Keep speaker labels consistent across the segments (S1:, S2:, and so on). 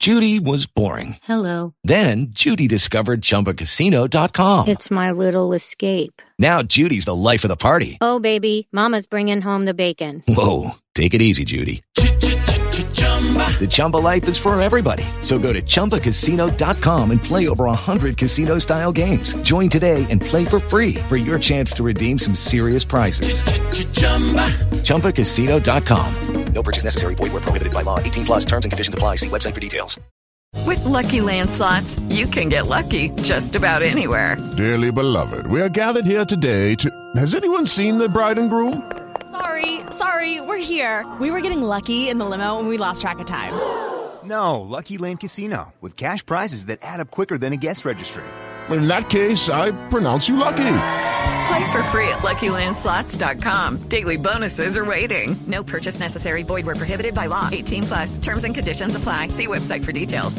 S1: Judy was boring.
S2: Hello.
S1: Then Judy discovered ChumbaCasino.com.
S2: It's my little escape.
S1: Now Judy's the life of the party.
S2: Oh, baby, mama's bringing home the bacon.
S1: Whoa, take it easy, Judy. The Chumba life is for everybody. So go to ChumbaCasino.com and play over 100 casino-style games. Join today and play for free for your chance to redeem some serious prizes. ChumbaCasino.com. No purchase necessary. Void where prohibited by law. 18 plus terms and conditions apply. See website for details.
S3: With Lucky Land Slots, you can get lucky just about anywhere.
S4: Dearly beloved, we are gathered here today to... Has anyone seen the bride and groom?
S5: Sorry, we're here. We were getting lucky in the limo and we lost track of time.
S6: No, Lucky Land Casino, with cash prizes that add up quicker than a guest registry.
S4: In that case, I pronounce you lucky.
S3: Play for free at LuckyLandSlots.com. Daily bonuses are waiting. No purchase necessary. Void where prohibited by law. 18 plus. Terms and conditions apply. See website for details.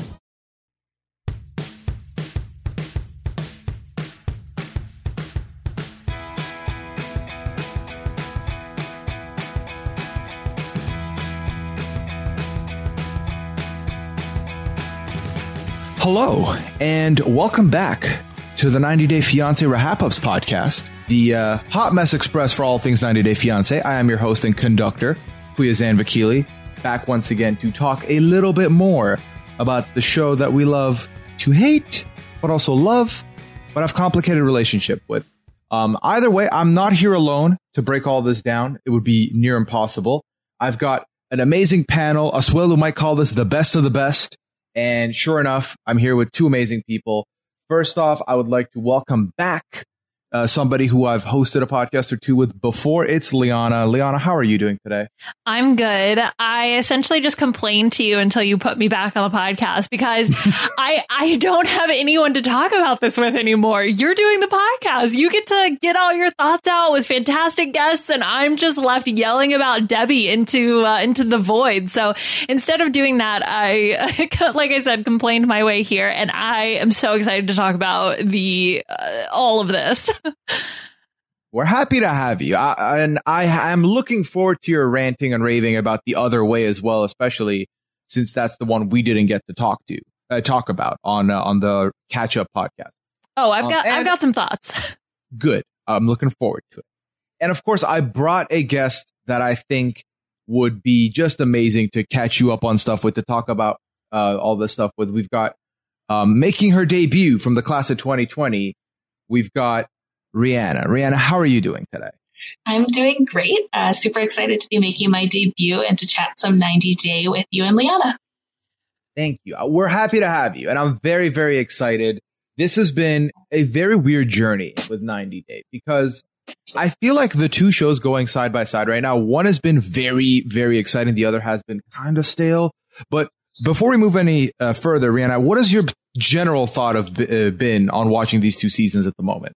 S7: Hello, and welcome back to the 90 Day Fiancé Wrap-Ups podcast, the hot mess express for all things 90 Day Fiancé. I am your host and conductor, Huyazan Vakili, back once again to talk a little bit more about the show that we love to hate, but also love, but have complicated relationship with. Either way, I'm not here alone to break all this down. It would be near impossible. I've got an amazing panel. Asuelu might call this the best of the best. And sure enough, I'm here with two amazing people. First off, I would like to welcome back somebody who I've hosted a podcast or two with before. It's Liana. Liana, how are you doing today?
S8: I'm good. I essentially just complained to you until you put me back on the podcast because I don't have anyone to talk about this with anymore. You're doing the podcast. You get to get all your thoughts out with fantastic guests, and I'm just left yelling about Debbie into the void. So instead of doing that, I like I said, complained my way here, and I am so excited to talk about the all of this.
S7: We're happy to have you. I am looking forward to your ranting and raving about The Other Way as well, especially since that's the one we didn't get to talk about on the Catch Up podcast.
S8: Oh, I've got some thoughts.
S7: Good. I'm looking forward to it. And of course, I brought a guest that I think would be just amazing to catch you up on stuff with, to talk about all this stuff with. We've got making her debut from the class of 2020. We've got Rihanna. Rihanna, how are you doing today?
S9: I'm doing great. Super excited to be making my debut and to chat some 90 Day with you and Liana.
S7: Thank you. We're happy to have you. And I'm very, very excited. This has been a very weird journey with 90 Day because I feel like the two shows going side by side right now, one has been very, very exciting. The other has been kind of stale. But before we move any further, Rihanna, what has your general thought of been on watching these two seasons at the moment?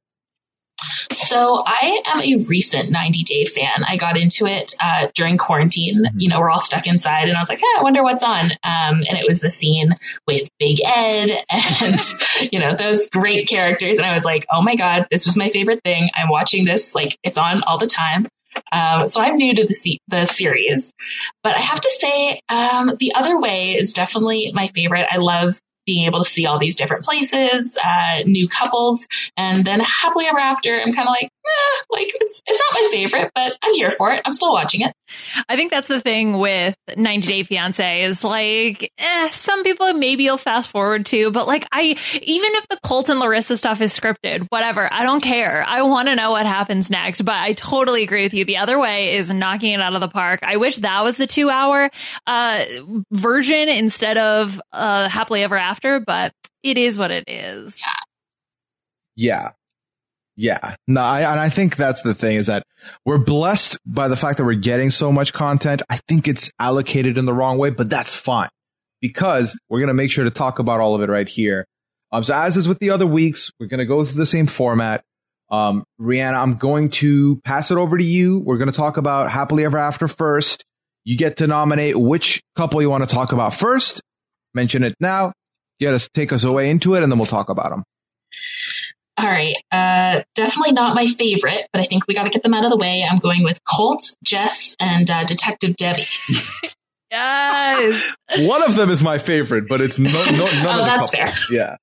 S9: So I am a recent 90 Day fan. I got into it during quarantine. You know, we're all stuck inside and I was like, I wonder what's on. And it was the scene with Big Ed and, you know, those great characters. And I was like, oh my God, this is my favorite thing. I'm watching this, like it's on all the time. So I'm new to the series, but I have to say, The Other Way is definitely my favorite. I love being able to see all these different places, new couples, and then Happily Ever After. I'm kind of like, it's not my favorite, but I'm here for it. I'm still watching it.
S8: I think that's the thing with 90 Day Fiancé is like, some people maybe you'll fast forward to, but like even if the Colt and Larissa stuff is scripted, whatever, I don't care. I want to know what happens next, but I totally agree with you. The Other Way is knocking it out of the park. I wish that was the 2-hour version instead of Happily Ever After, but it is what it is.
S7: Yeah. No, I think that's the thing, is that we're blessed by the fact that we're getting so much content. I think it's allocated in the wrong way, but that's fine because we're going to make sure to talk about all of it right here. So as is with the other weeks, we're going to go through the same format. Rihanna, I'm going to pass it over to you. We're going to talk about Happily Ever After first. You get to nominate which couple you want to talk about first. Mention it now. Take us away into it, and then we'll talk about them.
S9: All right. Definitely not my favorite, but I think we got to get them out of the way. I'm going with Colt, Jess, and Detective Debbie.
S8: Yes.
S7: One of them is my favorite, but it's none of the
S9: that's
S7: couple.
S9: fair.
S7: Yeah.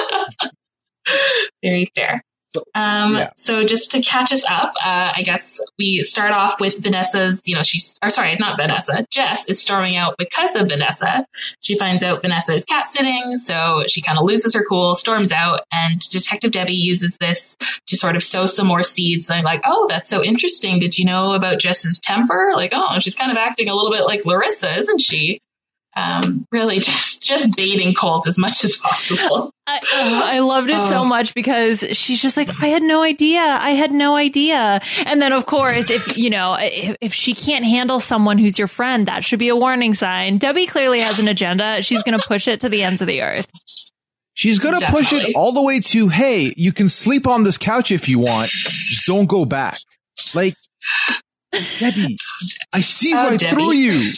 S9: Very fair. So just to catch us up, I guess we start off with Vanessa's, Jess is storming out because of Vanessa. She finds out Vanessa is cat sitting, so she kind of loses her cool, storms out, and Detective Debbie uses this to sort of sow some more seeds. I'm like, oh, that's so interesting. Did you know about Jess's temper? Like, oh, she's kind of acting a little bit like Larissa, isn't she? Really just baiting Colt as much as possible.
S8: I loved it so much because she's just like, I had no idea. And then, of course, if she can't handle someone who's your friend, that should be a warning sign. Debbie clearly has an agenda. She's going to push it to the ends of the earth.
S7: She's going to push it all the way to, hey, you can sleep on this couch if you want. Just don't go back. Like, Debbie, I see right through you.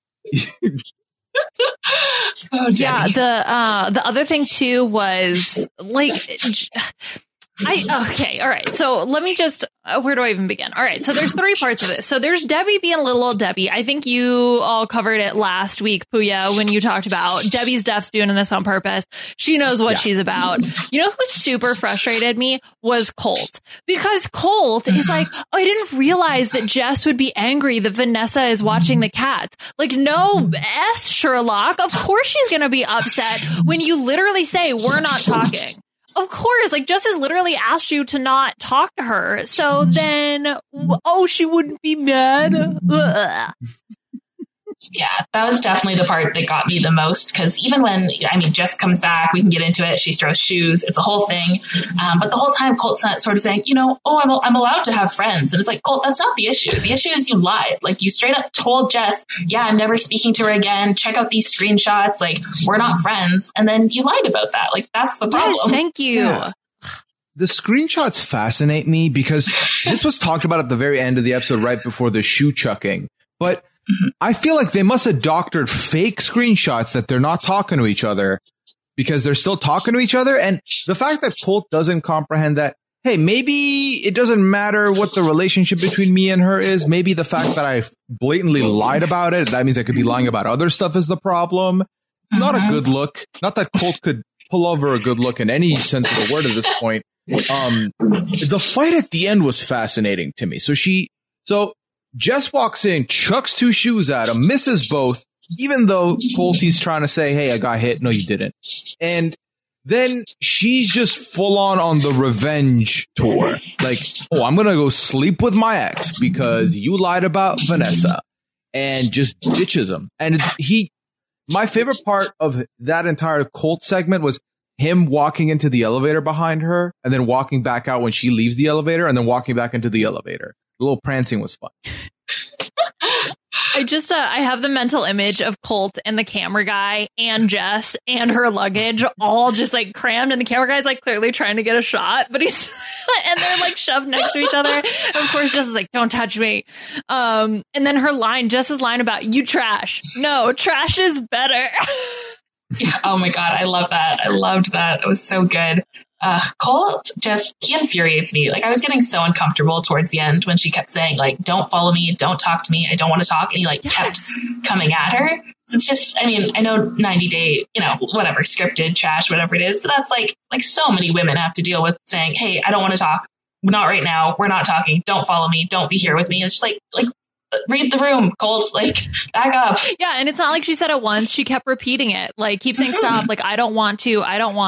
S8: Yeah, the other thing too was like, okay, all right. So let me just, where do I even begin? All right, so there's three parts of this. So there's Debbie being little old Debbie. I think you all covered it last week, Puya, when you talked about Debbie's deaf's doing this on purpose. She knows what she's about. You know who super frustrated me was Colt, because Colt is like, I didn't realize that Jess would be angry that Vanessa is watching the cats. Like, no, Sherlock. Of course she's going to be upset when you literally say, we're not talking. Of course, like, Jess has literally asked you to not talk to her. So then, she wouldn't be mad. Ugh.
S9: Yeah, that was definitely the part that got me the most, because even when, Jess comes back, we can get into it. She throws shoes. It's a whole thing. But the whole time, Colt's sort of saying, I'm allowed to have friends. And it's like, Colt, that's not the issue. The issue is you lied. Like, you straight up told Jess, I'm never speaking to her again. Check out these screenshots. Like, we're not friends. And then you lied about that. Like, that's the problem.
S8: Yes, thank you.
S7: Yeah. The screenshots fascinate me because this was talked about at the very end of the episode, right before the shoe chucking. But I feel like they must have doctored fake screenshots that they're not talking to each other because they're still talking to each other. And the fact that Colt doesn't comprehend that, hey, maybe it doesn't matter what the relationship between me and her is. Maybe the fact that I blatantly lied about it, that means I could be lying about other stuff is the problem. Not a good look. Not that Colt could pull over a good look in any sense of the word at this point. The fight at the end was fascinating to me. So Jess walks in, chucks two shoes at him, misses both, even though Colty's trying to say, hey, I got hit. No, you didn't. And then she's just full on the revenge tour. Like, I'm going to go sleep with my ex because you lied about Vanessa, and just ditches him. And my favorite part of that entire Colt segment was him walking into the elevator behind her and then walking back out when she leaves the elevator and then walking back into the elevator. The little prancing was fun.
S8: I have the mental image of Colt and the camera guy and Jess and her luggage all just like crammed, and the camera guy's like clearly trying to get a shot, but he's and they're like shoved next to each other. And of course, Jess is like, don't touch me. And then Jess's line about you trash. No, trash is better.
S9: Yeah, oh my God, I love that. I loved that. It was so good. Colt he infuriates me. Like, I was getting so uncomfortable towards the end when she kept saying, like, don't follow me, don't talk to me, I don't want to talk. And he kept coming at her. So it's just, I know 90 Day, whatever, scripted, trash, whatever it is, but that's like so many women have to deal with saying, hey, I don't want to talk. Not right now. We're not talking. Don't follow me. Don't be here with me. It's just like, read the room, Colt, back up.
S8: Yeah, and it's not like she said it once. She kept repeating it, keep saying stop, I don't want to.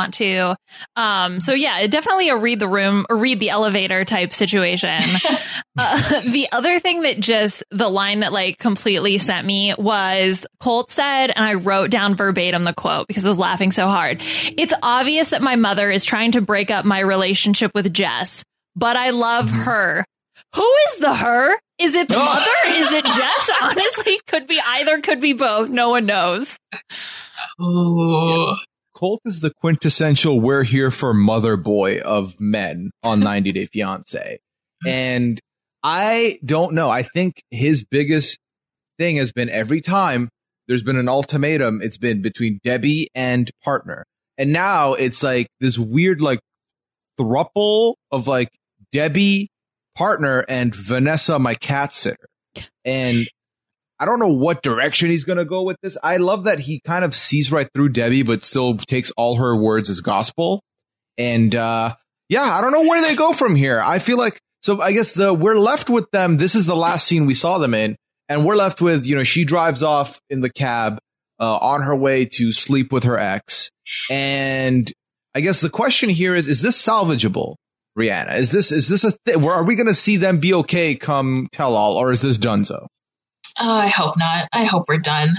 S8: So yeah, definitely a read the room or read the elevator type situation. The other thing that the line that completely sent me was Colt said, and I wrote down verbatim the quote because I was laughing so hard. It's obvious that my mother is trying to break up my relationship with Jess, but I love her. Who is the her? Is it the mother? Is it Jess? Honestly, could be either, could be both. No one knows.
S9: Ooh.
S7: Colt is the quintessential we're here for mother boy of men on 90 Day Fiancé. And I don't know. I think his biggest thing has been every time there's been an ultimatum, it's been between Debbie and partner. And now it's this weird throuple of Debbie, partner, and Vanessa, my cat sitter. And I don't know what direction he's going to go with this. I love that he kind of sees right through Debbie, but still takes all her words as gospel. And I don't know where they go from here. I feel like, so I guess we're left with them. This is the last scene we saw them in. And we're left with, she drives off in the cab on her way to sleep with her ex. And I guess the question here is this salvageable, Rhianna? Is this a thing? Are we going to see them be okay come tell all, or is this donezo?
S9: Oh, I hope not. I hope we're done.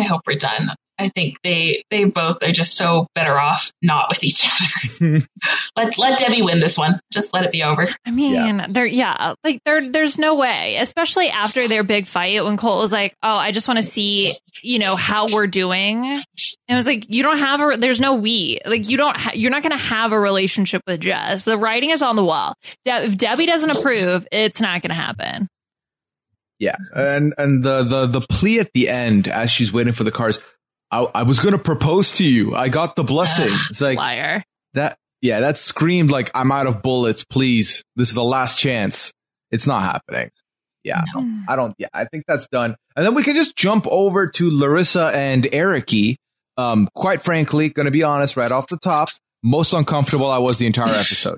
S9: I think they both are just so better off not with each other. let Debbie win this one. Just let it be over.
S8: I mean, there's no way, especially after their big fight when Colt was like, "Oh, I just want to see, how we're doing." And it was like, you don't have there's no we. Like you're not going to have a relationship with Jess. The writing is on the wall. If Debbie doesn't approve, it's not going to happen.
S7: Yeah, and the plea at the end as she's waiting for the cars. I was going to propose to you. I got the blessing. It's like
S8: liar.
S7: That screamed like, I'm out of bullets. Please. This is the last chance. It's not happening. Yeah, no, I don't. Yeah, I think that's done. And then we can just jump over to Larissa and Eric-y. Quite frankly, going to be honest right off the top, most uncomfortable I was the entire episode.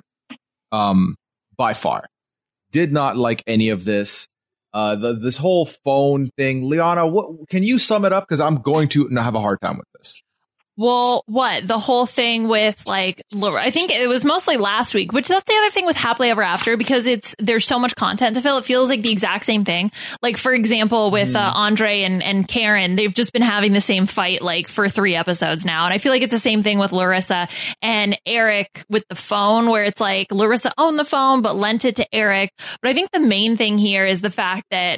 S7: By far. Did not like any of this. This whole phone thing, Liana, what can you sum it up? Because I'm going to have a hard time with this.
S8: Well, what? The whole thing with I think it was mostly last week, which that's the other thing with Happily Ever After, because there's so much content to fill. It feels like the exact same thing. Like, for example, with Andre and Karen, they've just been having the same fight for 3 episodes now. And I feel like it's the same thing with Larissa and Eric with the phone, where it's like Larissa owned the phone, but lent it to Eric. But I think the main thing here is the fact that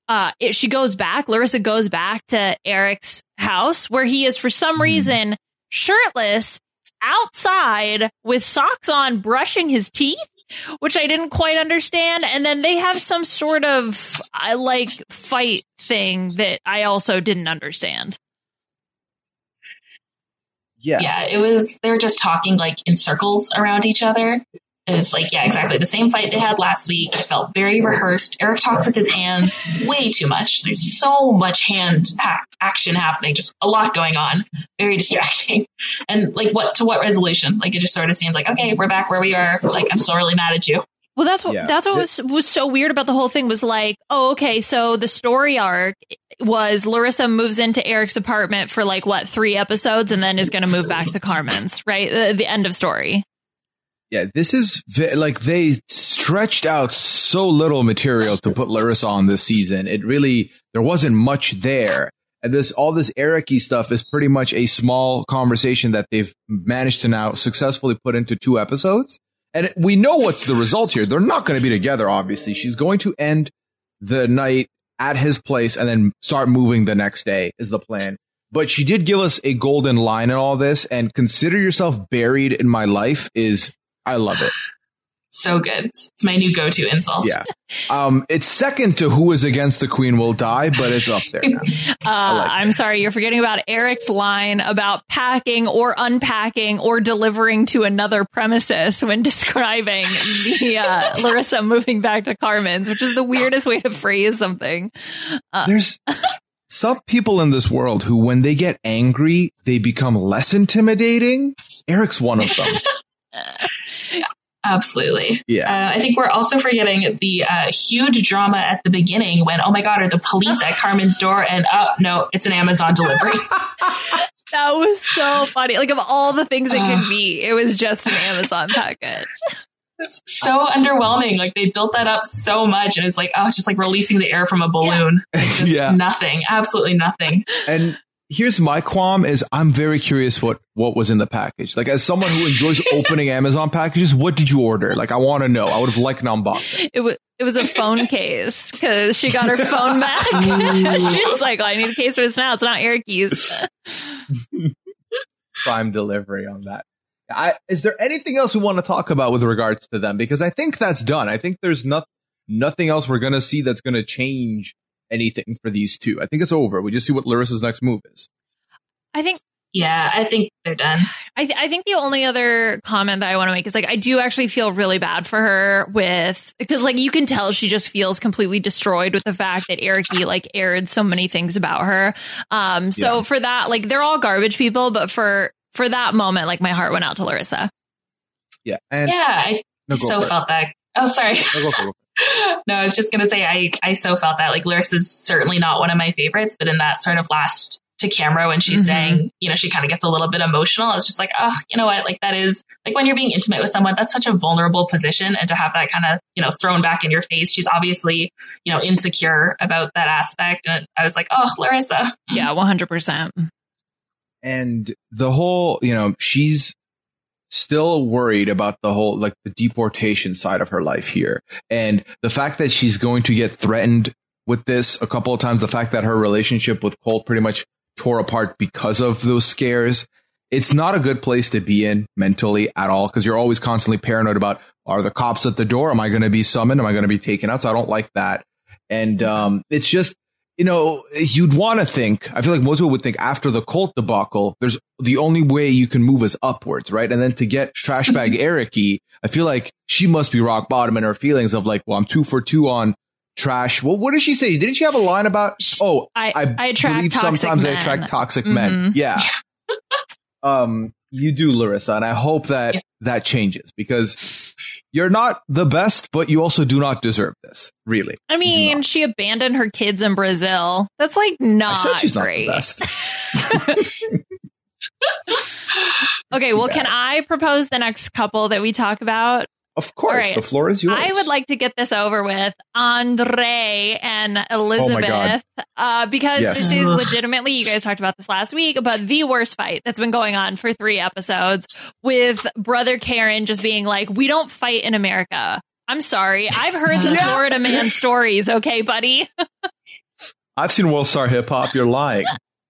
S8: Larissa goes back to Eric's house where he is for some reason shirtless outside with socks on, brushing his teeth, which I didn't quite understand. And then they have some sort of fight thing that I also didn't understand.
S9: Yeah, they were just talking in circles around each other. It was exactly the same fight they had last week. It felt very rehearsed. Eric talks with his hands way too much. There's so much hand action happening, just a lot going on. Very distracting. And what resolution? It just sort of seemed like, okay, we're back where we are. I'm still really mad at you.
S8: Well, that's what was so weird about the whole thing was so the story arc was Larissa moves into Eric's apartment for 3 episodes and then is going to move back to Carmen's, right? The end of story.
S7: Yeah, this is they stretched out so little material to put Larissa on this season. There wasn't much there. And all this Eric-y stuff is pretty much a small conversation that they've managed to now successfully put into 2 episodes. And we know what's the result here. They're not going to be together, obviously. She's going to end the night at his place and then start moving the next day is the plan. But she did give us a golden line in all this, and consider yourself buried in my life I love it.
S9: So good. It's my new go-to insult.
S7: Yeah. It's second to who is against the queen will die, but it's up there.
S8: I'm sorry. You're forgetting about Eric's line about packing or unpacking or delivering to another premises when describing the Larissa moving back to Carmen's, which is the weirdest way to phrase something.
S7: There's some people in this world who, when they get angry, they become less intimidating. Eric's one of them.
S9: Absolutely.
S7: Yeah.
S9: I think we're also forgetting the huge drama at the beginning when, oh my God, are the police at Carmen's door? And no, it's an Amazon delivery.
S8: That was so funny. Of all the things it could be, it was just an Amazon package.
S9: It's so underwhelming. They built that up so much. And it's it's just releasing the air from a balloon.
S7: Yeah.
S9: Nothing. Absolutely nothing.
S7: And here's my qualm is I'm very curious what was in the package. As someone who enjoys opening Amazon packages, what did you order? I want to know. I would have liked an unboxing.
S8: It was a phone case because she got her phone back. She's like, I need a case for this now. It's not Eric-y's.
S7: Prime delivery on that. Is there anything else we want to talk about with regards to them? Because I think that's done. I think there's nothing else we're going to see that's going to change anything for these two. I think it's over. We just see what Larissa's next move is.
S8: I think
S9: Yeah, I think they're done.
S8: I think the only other comment that I want to make is like, I do actually feel really bad for her because like you can tell she just feels completely destroyed with the fact that Eric-y like aired so many things about her. So for that, like they're all garbage people, but for that moment, like my heart went out to Larissa.
S7: Yeah.
S9: I felt that. Oh, sorry. No, I was just going to say, I so felt that like Larissa's certainly not one of my favorites, but in that sort of last to camera when she's saying, you know, she kind of gets a little bit emotional. It's just like, oh, you know what? Like that is like when you're being intimate with someone, that's such a vulnerable position. And to have that kind of, you know, thrown back in your face, she's obviously, you know, insecure about that aspect. And I was like, oh, Larissa.
S8: Yeah, 100%.
S7: And the whole, you know, she's still worried about the whole, like the deportation side of her life here. And the fact that she's going to get threatened with this a couple of times, the fact that her relationship with Colt pretty much tore apart because of those scares. It's not a good place to be in mentally at all, because you're always constantly paranoid about, are the cops at the door? Am I going to be summoned? Am I going to be taken out? So I don't like that. And it's just, you know, you'd want to think, I feel like most people would think after the Colt debacle, there's the only way you can move is upwards, right? And then to get trash bag Eric-y, I feel like she must be rock bottom in her feelings of like, well, I'm 2 for 2 on trash. Well, what did she say? Didn't she have a line about,
S8: I attract toxic
S7: sometimes
S8: men.
S7: I attract toxic men. Yeah. You do, Larissa. And I hope that that changes, because you're not the best, but you also do not deserve this. Really.
S8: I mean, she abandoned her kids in Brazil. That's like not
S7: I said she's
S8: great.
S7: Not the best.
S8: Okay. Well, can I propose the next couple that we talk about?
S7: Of course,
S8: right.
S7: The floor is yours.
S8: I would like to get this over with Andre and Elizabeth, because this is legitimately, you guys talked about this last week, but the worst fight that's been going on for 3 episodes, with brother Karen just being like, we don't fight in America. I'm sorry. I've heard the Florida man stories. Okay, buddy.
S7: I've seen World Star Hip Hop. You're lying.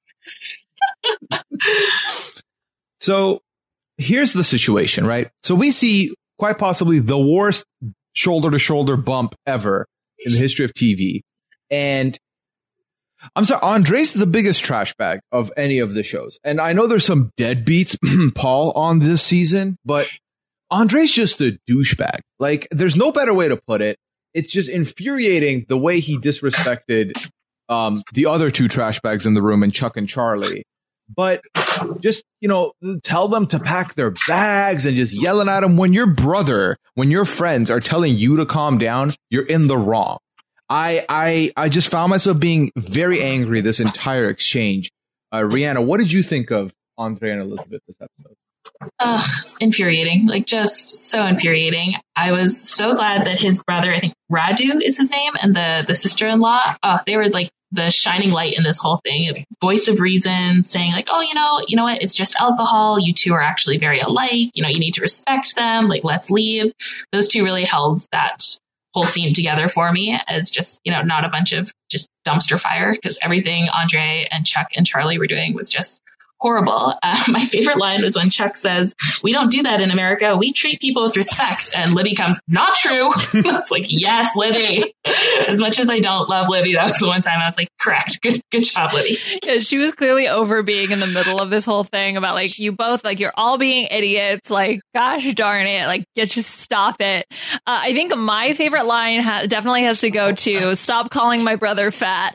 S7: So here's the situation, right? So we see quite possibly the worst shoulder-to-shoulder bump ever in the history of TV. And I'm sorry, Andre's the biggest trash bag of any of the shows. And I know there's some deadbeats, Paul, on this season, but Andre's just a douchebag. Like, there's no better way to put it. It's just infuriating the way he disrespected the other 2 trash bags in the room, and Chuck and Charlie. But just, you know, tell them to pack their bags and just yelling at them when your brother, when your friends are telling you to calm down, you're in the wrong. I just found myself being very angry this entire exchange. Rihanna, what did you think of Andre and Elizabeth this episode?
S9: Infuriating, like just so infuriating. I was so glad that his brother, I think Radu is his name, and the sister-in-law, they were like the shining light in this whole thing. Voice of reason, saying like, oh, you know what? It's just alcohol. You 2 are actually very alike. You know, you need to respect them. Like, let's leave. Those 2 really held that whole scene together for me as just, you know, not a bunch of just dumpster fire, because everything Andre and Chuck and Charlie were doing was just horrible. My favorite line was when Chuck says, we don't do that in America. We treat people with respect. And Libby comes, not true. I was like, yes, Libby. As much as I don't love Libby, that was the one time I was like, correct. Good job, Libby.
S8: Yeah, she was clearly over being in the middle of this whole thing about like, you both, like, you're all being idiots. Like, gosh darn it. Like, just stop it. I think my favorite line definitely has to go to, stop calling my brother fat.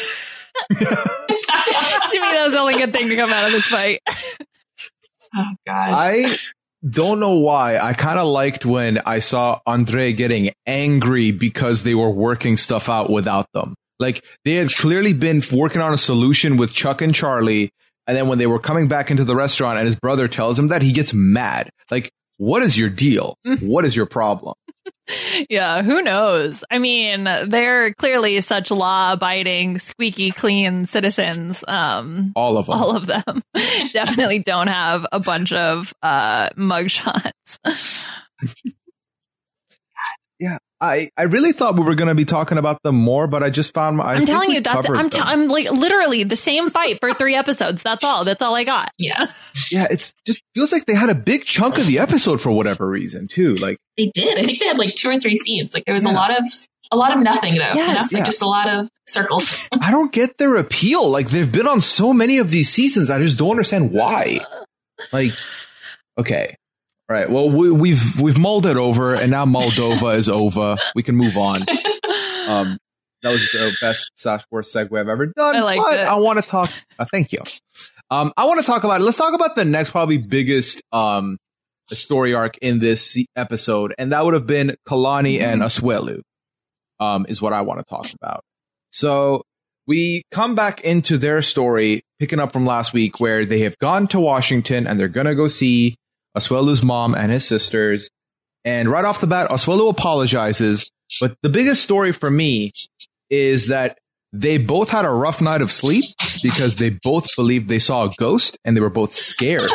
S8: To me, that was the only good thing to come out of this fight.
S9: Oh, God.
S7: I don't know why. I kind of liked when I saw Andre getting angry because they were working stuff out without them. Like, they had clearly been working on a solution with Chuck and Charlie, and then when they were coming back into the restaurant and his brother tells him that, he gets mad. Like, what is your deal? What is your problem?
S8: Yeah, who knows? I mean, they're clearly such law-abiding, squeaky clean citizens.
S7: All of them
S8: Definitely don't have a bunch of mugshots.
S7: Yeah, I really thought we were going to be talking about them more, but I just found
S8: I'm telling you, I'm like literally the same fight for 3 episodes. That's all I got.
S9: Yeah.
S7: Yeah. It's just feels like they had a big chunk of the episode for whatever reason too. Like
S9: they did. I think they had like 2 or 3 scenes. Like there was a lot of nothing though.
S8: Yes.
S9: Like just a lot of circles.
S7: I don't get their appeal. Like they've been on so many of these seasons. I just don't understand why. Like, okay. All right. Well, we've mulled it over, and now Moldova is over. We can move on. That was the best / worst segue I've ever done.
S8: I liked it.
S7: I want to talk. Thank you. I want to talk about. Let's talk about the next probably biggest story arc in this episode, and that would have been Kalani and Asuelu. Is what I want to talk about. So we come back into their story, picking up from last week, where they have gone to Washington and they're gonna go see Asuelu's mom and his sisters. And right off the bat, Asuelu apologizes. But the biggest story for me is that they both had a rough night of sleep because they both believed they saw a ghost and they were both scared.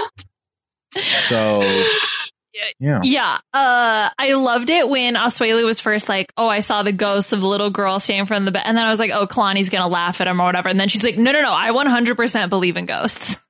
S7: So,
S8: yeah. I loved it when Asuelu was first like, oh, I saw the ghost of the little girl standing in front of the bed. And then I was like, oh, Kalani's going to laugh at him or whatever. And then she's like, no, I 100% believe in ghosts.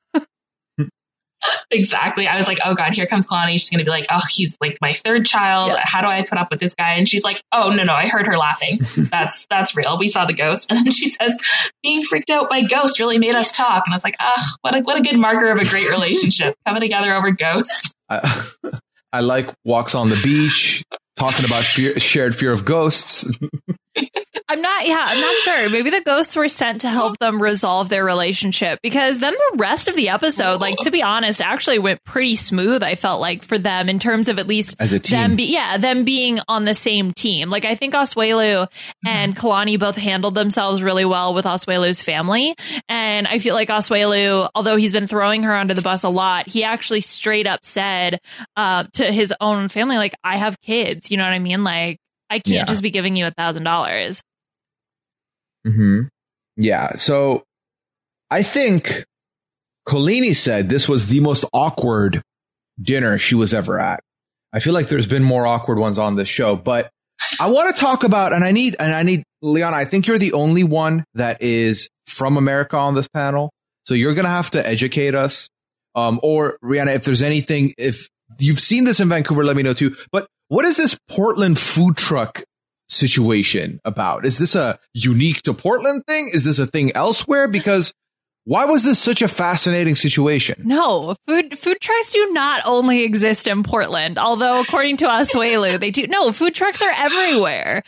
S9: Exactly. I was like, oh God, here comes Kalani. She's going to be like, oh, he's like my 3rd child. Yeah. How do I put up with this guy? And she's like, oh, no, I heard her laughing. That's real. We saw the ghost. And then she says, being freaked out by ghosts really made us talk. And I was like, what a good marker of a great relationship, coming together over ghosts.
S7: I like walks on the beach, talking about shared fear of ghosts.
S8: I'm not sure. Maybe the ghosts were sent to help them resolve their relationship, because then the rest of the episode, like, to be honest, actually went pretty smooth. I felt like for them in terms of at least
S7: as a team.
S8: them being on the same team. Like, I think Asuelu and Kalani both handled themselves really well with Asuelu's family. And I feel like Asuelu, although he's been throwing her under the bus a lot, he actually straight up said to his own family, like, I have kids. You know what I mean? Like, I can't just be giving you $1,000.
S7: Mm-hmm. Yeah. So I think Kolini said this was the most awkward dinner she was ever at. I feel like there's been more awkward ones on this show, but I want to talk about, and I need Liana, I think you're the only one that is from America on this panel. So you're going to have to educate us. Or Rihanna, if there's anything, if you've seen this in Vancouver, let me know too. But what is this Portland food truck situation about? Is this a unique to Portland thing? Is this a thing elsewhere? Because why was this such a fascinating situation?
S8: No, food trucks do not only exist in Portland, although according to Asuelu, they do. No, food trucks are everywhere.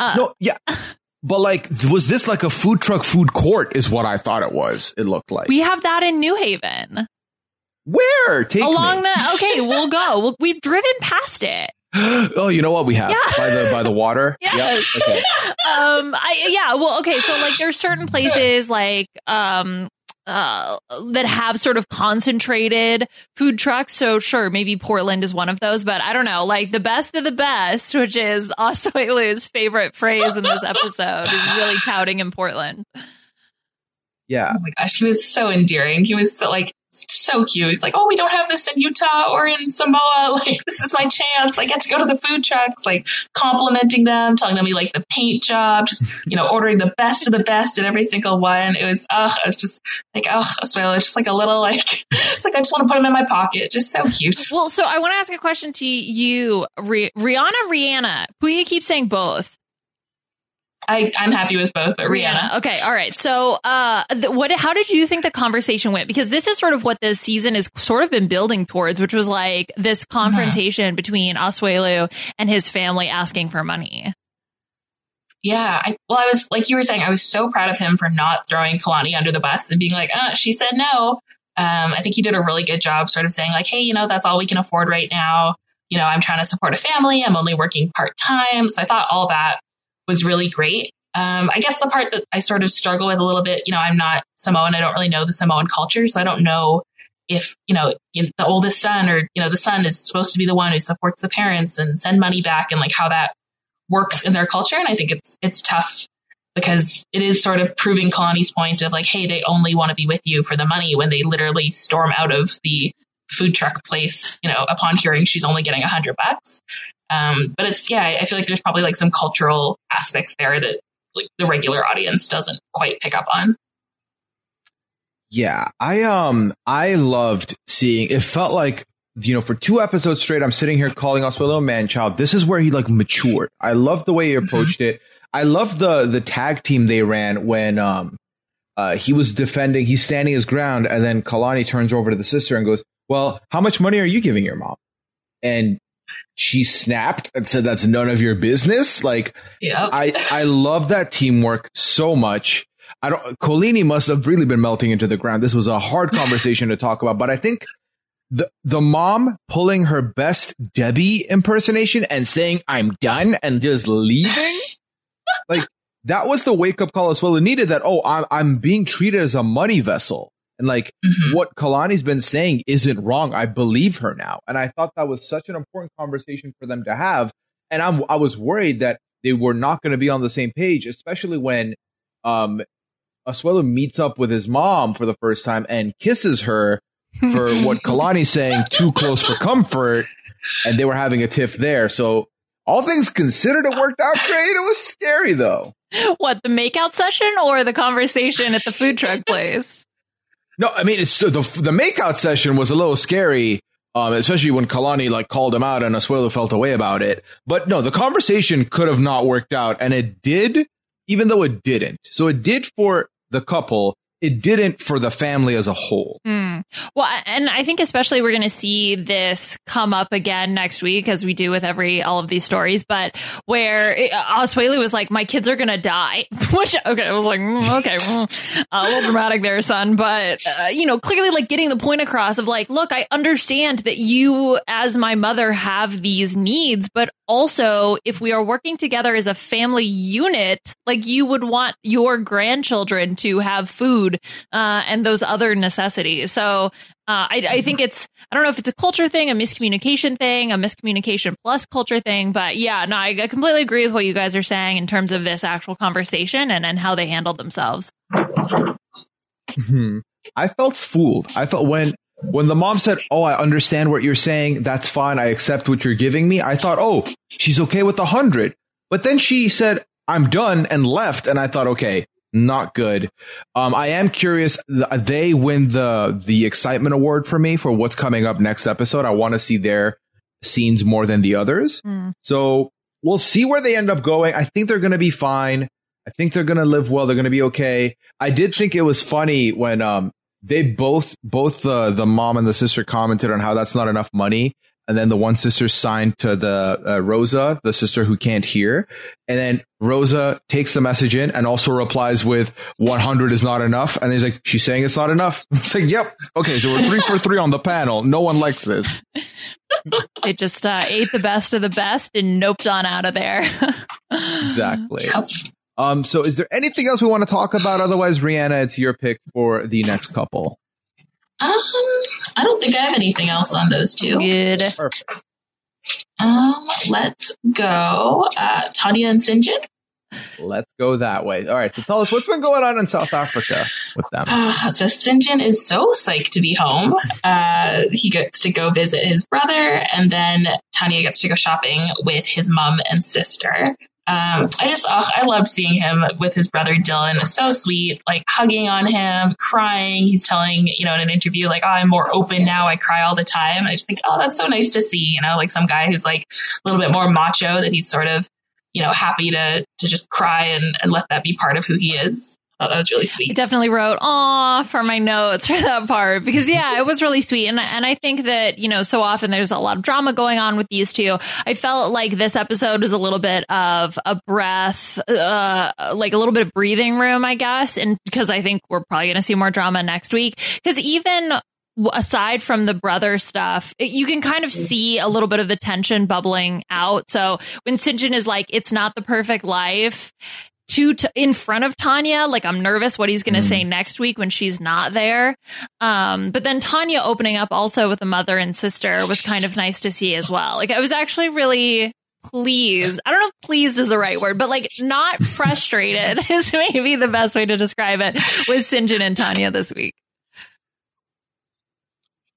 S7: But like, was this like a food truck food court is what I thought it was. It looked like.
S8: We have that in New Haven.
S7: Where? Take
S8: Along
S7: me.
S8: okay, we'll go. We've driven past it.
S7: Oh, you know what we have by the water.
S8: Yes.
S7: Yep. Okay.
S8: Well, okay. So like, there's certain places like that have sort of concentrated food trucks. So sure, maybe Portland is one of those, but I don't know. Like the best of the best, which is Asuelu's favorite phrase in this episode, is really touting in Portland.
S7: Yeah.
S9: Oh my gosh, he was so endearing. He was so cute. He's like, oh, we don't have this in Utah or in Samoa. Like, this is my chance. I get to go to the food trucks, like complimenting them, telling them he liked the paint job, just, ordering the best of the best at every single one. It was just like, Asuelu, just like a little, like, it's like, I just want to put him in my pocket. Just so cute.
S8: Well, so I want to ask a question to you, Rihanna. Puya keeps saying both.
S9: I'm happy with both, but Rihanna.
S8: Okay, all right. So, how did you think the conversation went? Because this is sort of what this season has sort of been building towards, which was like this confrontation between Asuelu and his family asking for money.
S9: Yeah, I was like you were saying, I was so proud of him for not throwing Kalani under the bus and being like, she said no. I think he did a really good job, sort of saying like, hey, that's all we can afford right now. I'm trying to support a family. I'm only working part-time. So I thought all that was really great. I guess the part that I sort of struggle with a little bit, I'm not Samoan. I don't really know the Samoan culture. So I don't know if, the oldest son or, the son is supposed to be the one who supports the parents and send money back and like how that works in their culture. And I think it's tough because it is sort of proving Kalani's point of like, hey, they only want to be with you for the money when they literally storm out of the food truck place, upon hearing she's only getting $100. But it's, I feel like there's probably like some cultural aspects there that like the regular audience doesn't quite pick up on.
S7: Yeah, I loved seeing, it felt like, for 2 episodes straight, I'm sitting here calling Asuelo a man-child. This is where he like matured. I love the way he approached it. I love the tag team they ran when he was defending, he's standing his ground, and then Kalani turns over to the sister and goes, well, how much money are you giving your mom? And she snapped and said, that's none of your business. Like, yep. I love that teamwork so much. Colini must have really been melting into the ground. This was a hard conversation to talk about, but I think the mom pulling her best Debbie impersonation and saying, I'm done, and just leaving, like, that was the wake-up call as well. It needed that, I'm being treated as a money vessel. And like what Kalani's been saying isn't wrong. I believe her now. And I thought that was such an important conversation for them to have. And I was worried that they were not going to be on the same page, especially when Asuelo meets up with his mom for the first time and kisses her for what Kalani's saying, too close for comfort. And they were having a tiff there. So all things considered, it worked out great. It was scary, though.
S8: What, the makeout session or the conversation at the food truck place?
S7: No, I mean, it's the makeout session was a little scary, especially when Kalani like called him out and Asuelo felt a way about it. But no, the conversation could have not worked out, and it did, even though it didn't. So it did for the couple. It didn't for the family as a whole.
S8: Well, and I think especially we're going to see this come up again next week, as we do with all of these stories, but where Asuelo was like, my kids are going to die, which, okay, I was like, okay, a little dramatic there, son. But, clearly like getting the point across of like, look, I understand that you as my mother have these needs, but also if we are working together as a family unit, like you would want your grandchildren to have food and those other necessities. So I think I don't know if it's a culture thing, a miscommunication thing, a miscommunication plus culture thing. But yeah, no, I completely agree with what you guys are saying in terms of this actual conversation and how they handled themselves.
S7: I felt fooled. I felt when the mom said, I understand what you're saying. That's fine. I accept what you're giving me. I thought, she's okay with 100. But then she said, I'm done, and left. And I thought, okay, not good. I am curious. They win the excitement award for me for what's coming up next episode. I want to see their scenes more than the others. So we'll see where they end up going. I think they're going to be fine. I think they're going to live well. They're going to be okay. I did think it was funny when they both the mom and the sister commented on how that's not enough money. And then the one sister signed to the Rosa, the sister who can't hear. And then Rosa takes the message in and also replies with 100 is not enough. And he's like, she's saying it's not enough. It's like, yep. Okay, so we're 3 for 3 on the panel. No one likes this.
S8: It just ate the best of the best and noped on out of there.
S7: Exactly. So is there anything else we want to talk about? Otherwise, Rihanna, it's your pick for the next couple.
S9: I don't think I have anything else on those two.
S8: Good.
S7: Perfect.
S9: Let's go. Tanya and Sinjin.
S7: Let's go that way. All right. So tell us what's been going on in South Africa with them.
S9: So Sinjin is so psyched to be home. He gets to go visit his brother, and then Tanya gets to go shopping with his mom and sister. I loved seeing him with his brother Dylan. It's so sweet, like hugging on him, crying. He's telling, in an interview, like, I'm more open now. I cry all the time. I just think, that's so nice to see, like some guy who's like a little bit more macho, that he's sort of, happy to just cry and let that be part of who he is. I thought that was really sweet.
S8: I definitely wrote "aw" for my notes for that part because it was really sweet, and I think that so often there's a lot of drama going on with these two. I felt like this episode was a little bit of a breath, like a little bit of breathing room, I guess, and because I think we're probably going to see more drama next week. Because even aside from the brother stuff, you can kind of see a little bit of the tension bubbling out. So when Sinjin is like, "It's not the perfect life," in front of Tanya, like I'm nervous what he's going to say next week when she's not there. But then Tanya opening up also with a mother and sister was kind of nice to see as well. Like I was actually really pleased. I don't know if pleased is the right word, but like not frustrated is maybe the best way to describe it with Sinjin and Tanya this week.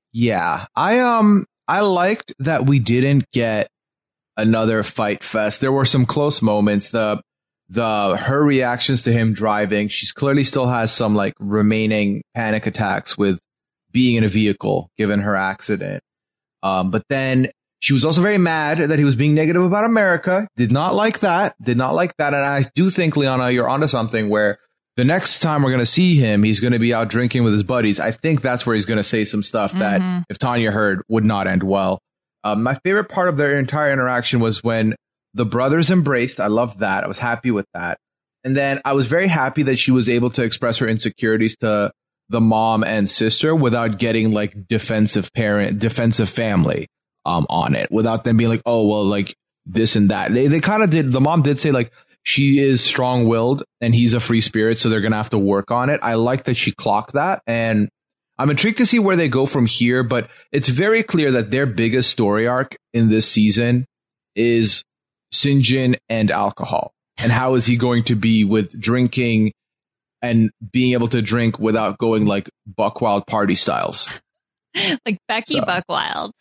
S7: Yeah, I liked that we didn't get another fight fest. There were some close moments. Her reactions to him driving, she's clearly still has some like remaining panic attacks with being in a vehicle given her accident. But then she was also very mad that he was being negative about America. Did not like that. And I do think, Liana, you're onto something where the next time we're going to see him, he's going to be out drinking with his buddies. I think that's where he's going to say some stuff that if Tanya heard would not end well. My favorite part of their entire interaction was when the brothers embraced. I loved that. I was happy with that. And then I was very happy that she was able to express her insecurities to the mom and sister without getting like defensive family on it, without them being like, oh, well, like this and that. They kind of did. The mom did say like she is strong-willed and he's a free spirit, so they're going to have to work on it. I like that she clocked that. And I'm intrigued to see where they go from here, but it's very clear that their biggest story arc in this season is Sinjin and alcohol. And how is he going to be with drinking and being able to drink without going like Buckwild party styles?
S8: Like Becky Buckwild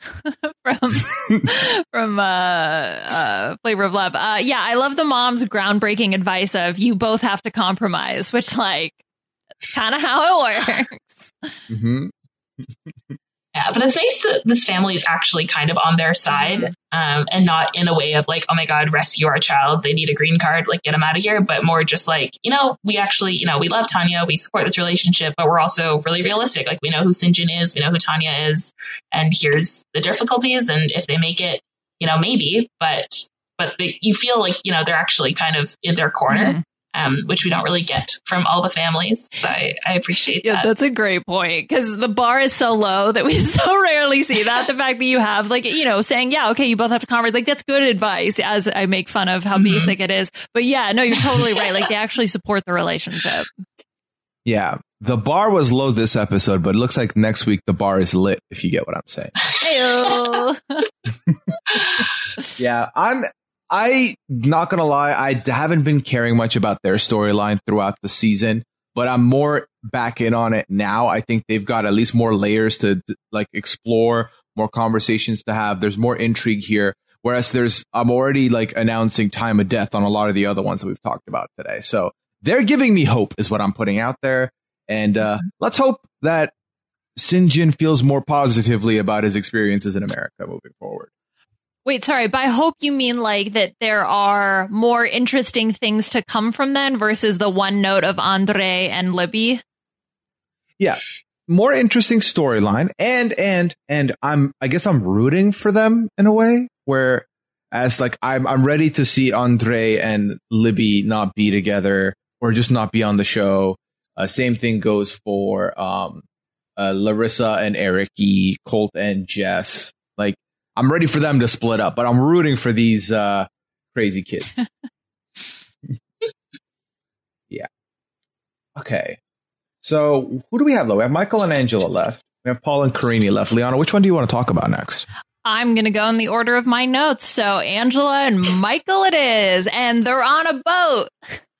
S8: from Flavor of Love. Yeah, I love the mom's groundbreaking advice of you both have to compromise, which like that's kind of how it works.
S7: Mm-hmm.
S9: Yeah, but it's nice that this family is actually kind of on their side, and not in a way of like, oh my God, rescue our child. They need a green card, like get them out of here. But more just like, we actually, we love Tanya. We support this relationship, but we're also really realistic. Like we know who Sinjin is. We know who Tanya is. And here's the difficulties. And if they make it, maybe, but you feel like, they're actually kind of in their corner. Which we don't really get from all the families. So I appreciate that.
S8: Yeah, that's a great point, because the bar is so low that we so rarely see that. The fact that you have like, saying, yeah, okay, you both have to converse. Like that's good advice, as I make fun of how basic it is. But yeah, no, you're totally right. Like they actually support the relationship. Yeah.
S7: The bar was low this episode, but it looks like next week the bar is lit, if you get what I'm saying. Yeah, I not gonna lie, I haven't been caring much about their storyline throughout the season, but I'm more back in on it now. I think they've got at least more layers to like explore, more conversations to have. There's more intrigue here. Whereas I'm already like announcing time of death on a lot of the other ones that we've talked about today. So they're giving me hope is what I'm putting out there. And let's hope that Sinjin feels more positively about his experiences in America moving forward.
S8: Wait, sorry. By hope, you mean like that there are more interesting things to come from them versus the one note of Andre and Libby?
S7: Yeah, more interesting storyline, and I guess I'm rooting for them in a way where, as like I'm ready to see Andre and Libby not be together or just not be on the show. Same thing goes for Larissa and Eric E, Colt and Jess. Like, I'm ready for them to split up, but I'm rooting for these crazy kids. Yeah. Okay. So who do we have, though? We have Michael and Angela left. We have Paul and Karini left. Liana, which one do you want to talk about next?
S8: I'm going to go in the order of my notes. So Angela and Michael it is, and they're on a boat.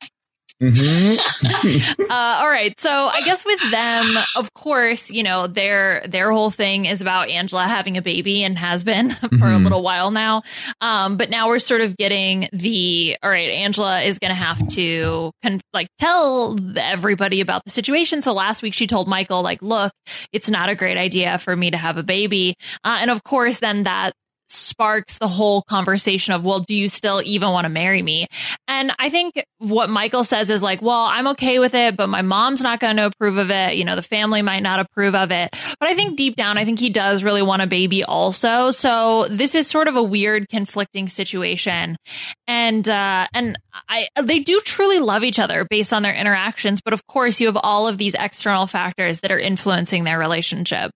S7: Mm-hmm.
S8: All right. So I guess with them, of course, their whole thing is about Angela having a baby and has been for a little while now. But now we're sort of getting all right, Angela is going to have to tell everybody about the situation. So last week she told Michael, like, look, it's not a great idea for me to have a baby. And of course, then that sparks the whole conversation of, well, do you still even want to marry me? And I think what Michael says is like, well, I'm okay with it, but my mom's not going to approve of it. The family might not approve of it. But I think deep down, I think he does really want a baby also. So this is sort of a weird, conflicting situation. And they do truly love each other based on their interactions. But of course, you have all of these external factors that are influencing their relationship.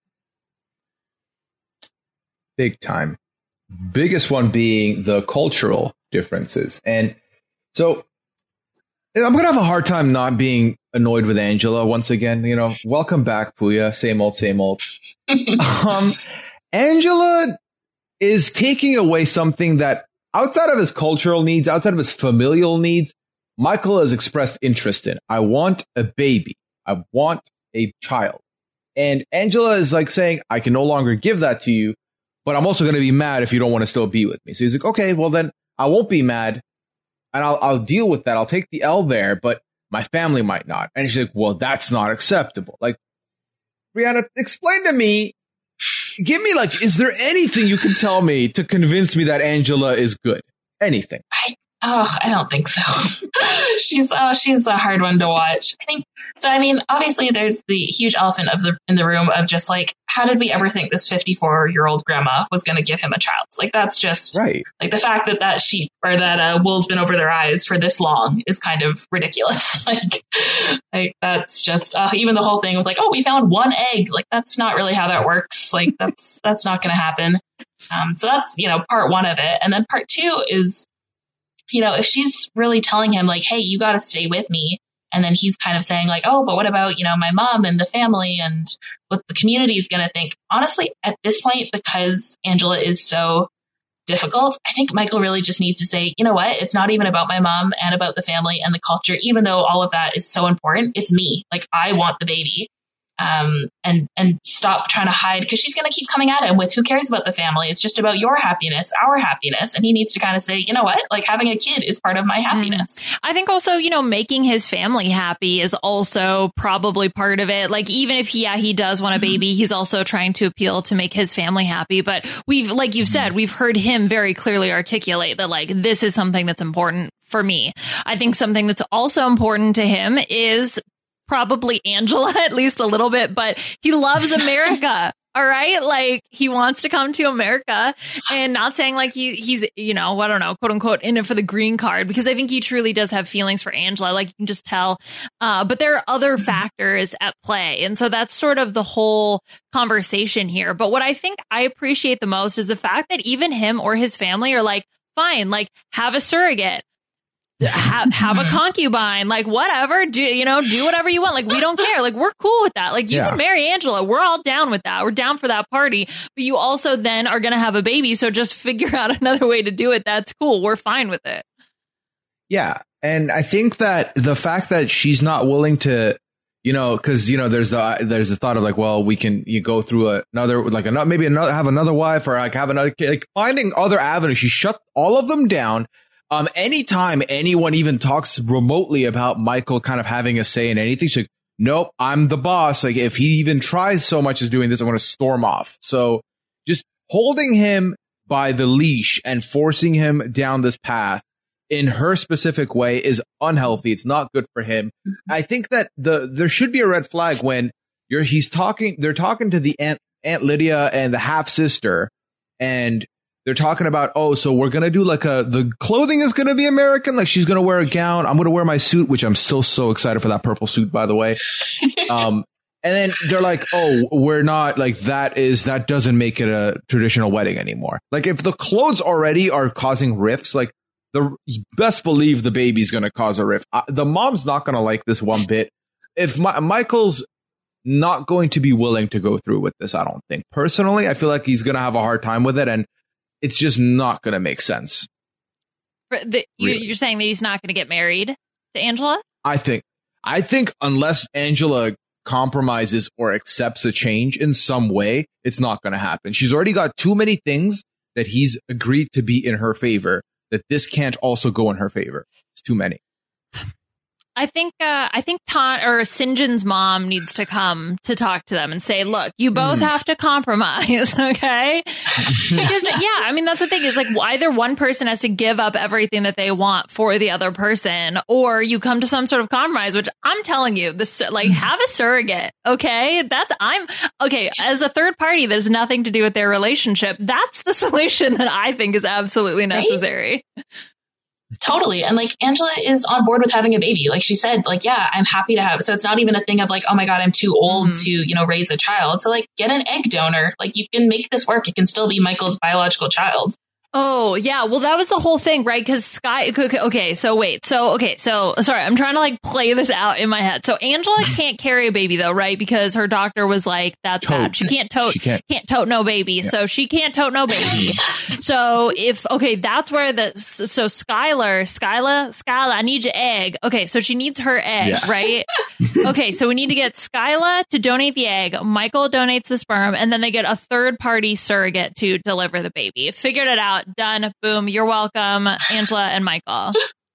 S7: Big time. Biggest one being the cultural differences. And so I'm going to have a hard time not being annoyed with Angela once again. Welcome back, Puya. Same old, same old. Angela is taking away something that outside of his cultural needs, outside of his familial needs, Michael has expressed interest in. I want a baby. I want a child. And Angela is like saying, I can no longer give that to you, but I'm also going to be mad if you don't want to still be with me. So he's like, okay, well then I won't be mad and I'll deal with that. I'll take the L there, but my family might not. And she's like, well, that's not acceptable. Like, Brianna, explain to me, give me like, is there anything you can tell me to convince me that Angela is good? Anything?
S9: I don't think so. She's a hard one to watch. I think so. I mean, obviously, there's the huge elephant in the room of just like, how did we ever think this 54-year-old grandma was going to give him a child? Like, that's just right. Like the fact that sheep or that wool's been over their eyes for this long is kind of ridiculous. like that's just even the whole thing with like, oh, we found one egg. Like, that's not really how that works. Like, that's not going to happen. So that's part one of it, and then part two is, if she's really telling him like, hey, you got to stay with me. And then he's kind of saying like, oh, but what about, my mom and the family and what the community is going to think? Honestly, at this point, because Angela is so difficult, I think Michael really just needs to say, you know what? It's not even about my mom and about the family and the culture, even though all of that is so important. It's me. Like, I want the baby. And stop trying to hide, because she's going to keep coming at him with, who cares about the family? It's just about your happiness, our happiness. And he needs to kind of say, you know what, like, having a kid is part of my happiness.
S8: I think also, making his family happy is also probably part of it. Like, even if he does want a baby, he's also trying to appeal to make his family happy. But we've, like you've said, we've heard him very clearly articulate that, like, this is something that's important for me. I think something that's also important to him is probably Angela, at least a little bit, but he loves America. All right. Like, he wants to come to America, and not saying like he's, I don't know, quote unquote, in it for the green card, because I think he truly does have feelings for Angela. Like, you can just tell. But there are other factors at play. And so that's sort of the whole conversation here. But what I think I appreciate the most is the fact that even him or his family are like, fine, like, have a surrogate. Have a concubine, like, whatever, do whatever you want. Like, we don't care. Like, we're cool with that. Like, you can marry Angela. We're all down with that. We're down for that party. But you also then are going to have a baby. So just figure out another way to do it. That's cool. We're fine with it.
S7: Yeah. And I think that the fact that she's not willing to, because, there's the thought of like, well, you go through another, like, have another wife, or like have another kid, like finding other avenues. She shut all of them down. Anytime anyone even talks remotely about Michael kind of having a say in anything, she's like, nope, I'm the boss. Like, if he even tries so much as doing this, I'm going to storm off. So just holding him by the leash and forcing him down this path in her specific way is unhealthy. It's not good for him. I think that there should be a red flag when they're talking to the Aunt Lydia and the half sister, and they're talking about, oh, so we're going to do like the clothing is going to be American. Like, she's going to wear a gown. I'm going to wear my suit, which I'm still so excited for that purple suit, by the way. And then they're like, oh, we're not like that doesn't make it a traditional wedding anymore. Like, if the clothes already are causing rifts, like, best believe the baby's going to cause a rift. The mom's not going to like this one bit. If Michael's not going to be willing to go through with this, I don't think. Personally, I feel like he's going to have a hard time with it, and it's just not going to make sense.
S8: You're saying that he's not going to get married to Angela?
S7: I think unless Angela compromises or accepts a change in some way, it's not going to happen. She's already got too many things that he's agreed to be in her favor, that this can't also go in her favor. It's too many.
S8: I think St. John's mom needs to come to talk to them and say, look, you both have to compromise. Okay. Because that's the thing is, like, either one person has to give up everything that they want for the other person, or you come to some sort of compromise, which I'm telling you, have a surrogate. Okay. As a third party that has nothing to do with their relationship. That's the solution that I think is absolutely necessary. Right?
S9: Totally. And like, Angela is on board with having a baby. Like she said, like, yeah, I'm happy to have it. So it's not even a thing of like, oh my God, I'm too old to, raise a child. So like, get an egg donor. Like, you can make this work. It can still be Michael's biological child.
S8: Oh, yeah. Well, that was the whole thing, right? Because Sky... Okay, so wait. So, sorry. I'm trying to, like, play this out in my head. So Angela can't carry a baby, though, right? Because her doctor was like, that's bad. She can't tote. Can't tote no baby. Yeah. So she can't tote no baby. So that's where so Skyla, I need your egg. Okay, so she needs her egg, right? Okay, so we need to get Skyla to donate the egg. Michael donates the sperm, and then they get a third-party surrogate to deliver the baby. Figured it out. Done. Boom. You're welcome, Angela and Michael.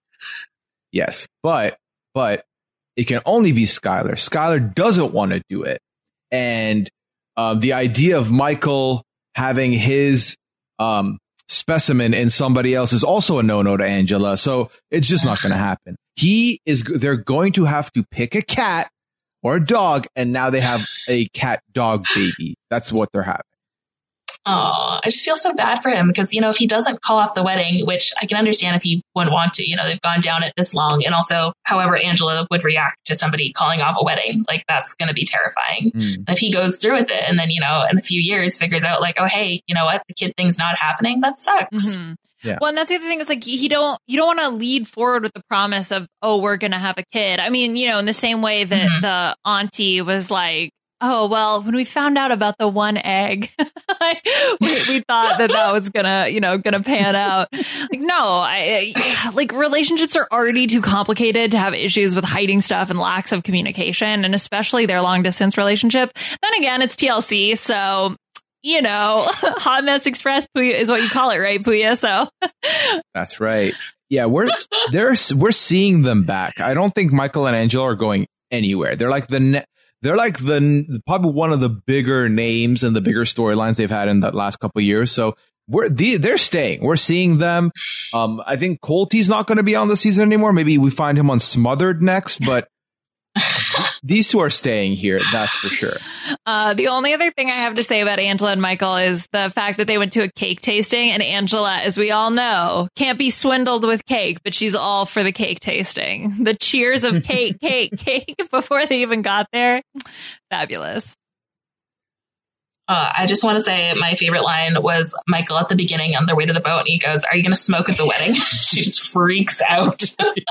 S7: Yes, but it can only be Skylar. Skylar doesn't want to do it. And the idea of Michael having his specimen in somebody else is also a no-no to Angela. So it's just not going to happen. They're going to have to pick a cat or a dog, and now they have a cat-dog baby. That's what they're having.
S9: Oh, I just feel so bad for him because, if he doesn't call off the wedding, which I can understand if he wouldn't want to, they've gone down it this long. And also, however Angela would react to somebody calling off a wedding, like that's going to be terrifying. And if he goes through with it and then, in a few years figures out like, oh, hey, you know what? The kid thing's not happening. That sucks.
S8: Mm-hmm. Yeah. Well, and that's the other thing is like, you don't want to lead forward with the promise of, oh, we're going to have a kid. I mean, in the same way that the auntie was like, oh, well, when we found out about the one egg, we thought that was gonna pan out. Like, no, like relationships are already too complicated to have issues with hiding stuff and lacks of communication, and especially their long distance relationship. Then again, it's TLC, so Hot Mess Express is what you call it, right, Puya? So
S7: that's right. Yeah, we're seeing them back. I don't think Michael and Angela are going anywhere. They're like probably one of the bigger names and the bigger storylines they've had in the last couple of years. So they're staying. We're seeing them. I think Colty's not going to be on the season anymore. Maybe we find him on Smothered next, but these two are staying here. That's for sure.
S8: The only other thing I have to say about Angela and Michael is the fact that they went to a cake tasting, and Angela, as we all know, can't be swindled with cake, but she's all for the cake tasting. The cheers of cake, cake before they even got there. Fabulous.
S9: I just want to say my favorite line was Michael at the beginning on their way to the boat, and he goes, "Are you going to smoke at the wedding?" She just freaks out.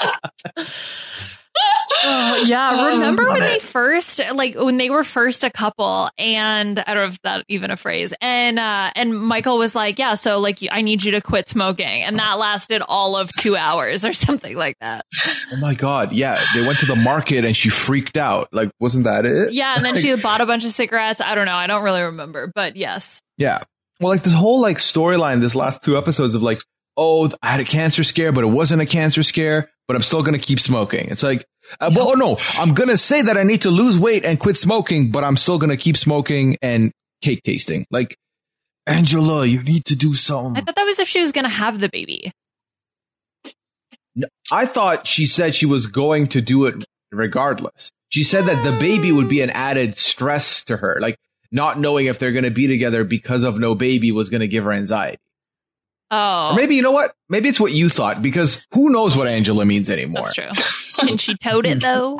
S8: Remember when they were first a couple, and I don't know if that's even a phrase, and Michael was like, yeah, so like I need you to quit smoking, and that lasted all of 2 hours or something like that.
S7: Oh my God. Yeah. They went to the market and she freaked out. Like, wasn't that it?
S8: Yeah. And then she bought a bunch of cigarettes. I don't know. I don't really remember, but yes.
S7: Yeah. Well, like this whole like storyline, this last 2 episodes of like, oh, I had a cancer scare, but it wasn't a cancer scare, but I'm still going to keep smoking. It's like, well, no, I'm going to say that I need to lose weight and quit smoking, but I'm still going to keep smoking and cake tasting. Like, Angela, you need to do something.
S8: I thought that was if she was going to have the baby.
S7: No, I thought she said she was going to do it regardless. She said that the baby would be an added stress to her. Like, not knowing if they're going to be together because of no baby was going to give her anxiety.
S8: Oh.
S7: Or maybe, you know what? Maybe it's what you thought, because who knows what Angela means anymore.
S8: That's true. Can she tote it, though?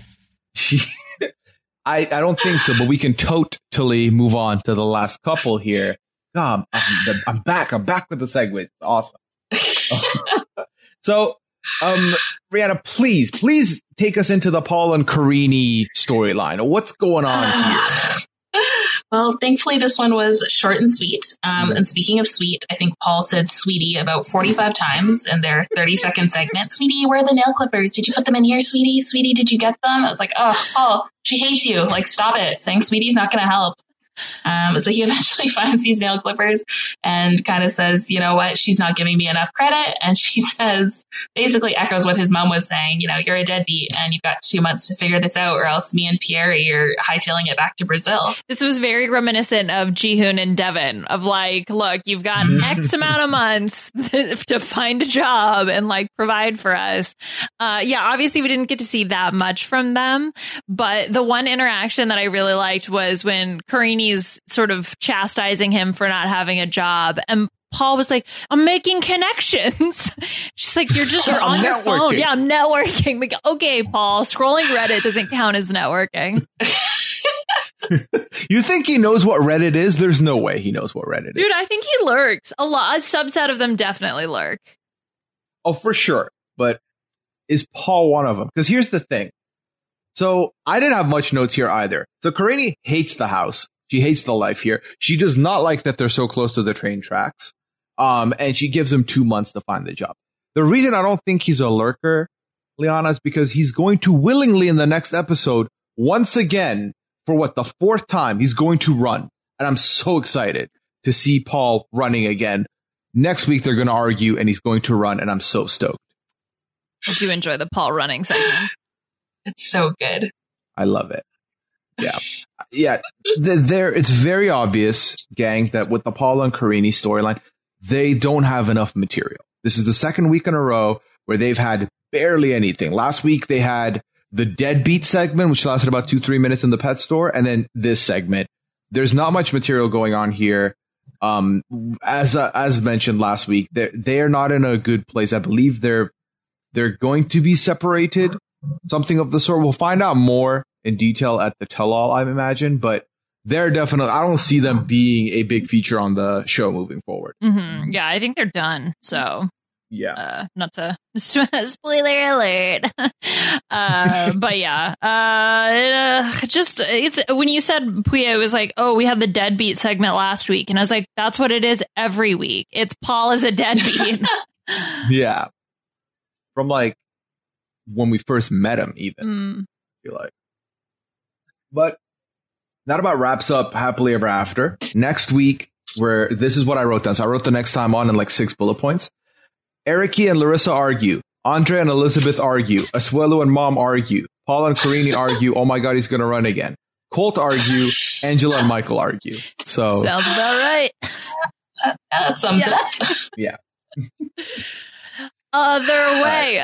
S7: I don't think so, but we can totally move on to the last couple here. God, I'm back. I'm back with the segues. Awesome. So, Rihanna, please take us into the Paul and Karini storyline. What's going on here?
S9: Well, thankfully, this one was short and sweet. And speaking of sweet, I think Paul said sweetie about 45 times in their 30-second segment. Sweetie, where are the nail clippers? Did you put them in here, sweetie? Sweetie, did you get them? I was like, oh, Paul, she hates you. Like, stop it. Saying sweetie's not going to help. So he eventually finds these nail clippers and kind of says, you know what, she's not giving me enough credit. And she says, basically echoes what his mom was saying, you're a deadbeat and you've got 2 months to figure this out, or else me and Pierre are hightailing it back to Brazil.
S8: This was very reminiscent of Jihoon and Devin, of like, look, you've got X amount of months to find a job and like provide for us. Obviously we didn't get to see that much from them, but the one interaction that I really liked was when Karini's sort of chastising him for not having a job, and Paul was like, I'm making connections. She's like, you're on your phone. Yeah, I'm networking. Like, okay, Paul, scrolling Reddit doesn't count as networking.
S7: You think he knows what Reddit is? There's no way he knows what Reddit is.
S8: Dude, I think he lurks. A subset of them definitely lurk.
S7: Oh, for sure. But is Paul one of them? Because here's the thing. So I didn't have much notes here either. So Karini hates the house. She hates the life here. She does not like that they're so close to the train tracks. And she gives him 2 months to find the job. The reason I don't think he's a lurker, Liana, is because he's going to willingly in the next episode, once again, for the 4th time, he's going to run. And I'm so excited to see Paul running again. Next week, they're going to argue and he's going to run. And I'm so stoked.
S8: I do enjoy the Paul running segment.
S9: It's so good.
S7: I love it. Yeah. Yeah. It's very obvious, gang, that with the Paul and Karini storyline, they don't have enough material. This is the 2nd week in a row where they've had barely anything. Last week, they had the deadbeat segment, which lasted about 2-3 minutes in the pet store. And then this segment. There's not much material going on here. As mentioned last week, they are not in a good place. I believe they're going to be separated, something of the sort. We'll find out more in detail at the tell-all, I imagine, but they're definitely, I don't see them being a big feature on the show moving forward.
S8: Mm-hmm. Yeah, I think they're done. So
S7: yeah,
S8: not to spoiler alert. But yeah, just it's when you said Puya, it was like, oh, we had the deadbeat segment last week, and I was like, that's what it is every week. It's Paul as a deadbeat.
S7: Yeah, from like when we first met him, even I feel like. But that about wraps up Happily Ever After. Next week, this is what I wrote down. So I wrote the next time on in like 6 bullet points. Erikie and Larissa argue. Andre and Elizabeth argue. Asuelu and Mom argue. Paul and Karini argue. Oh my God, he's going to run again. Colt argue. Angela and Michael argue. So
S8: sounds about right.
S9: That sums it up.
S7: Yeah.
S8: Other way.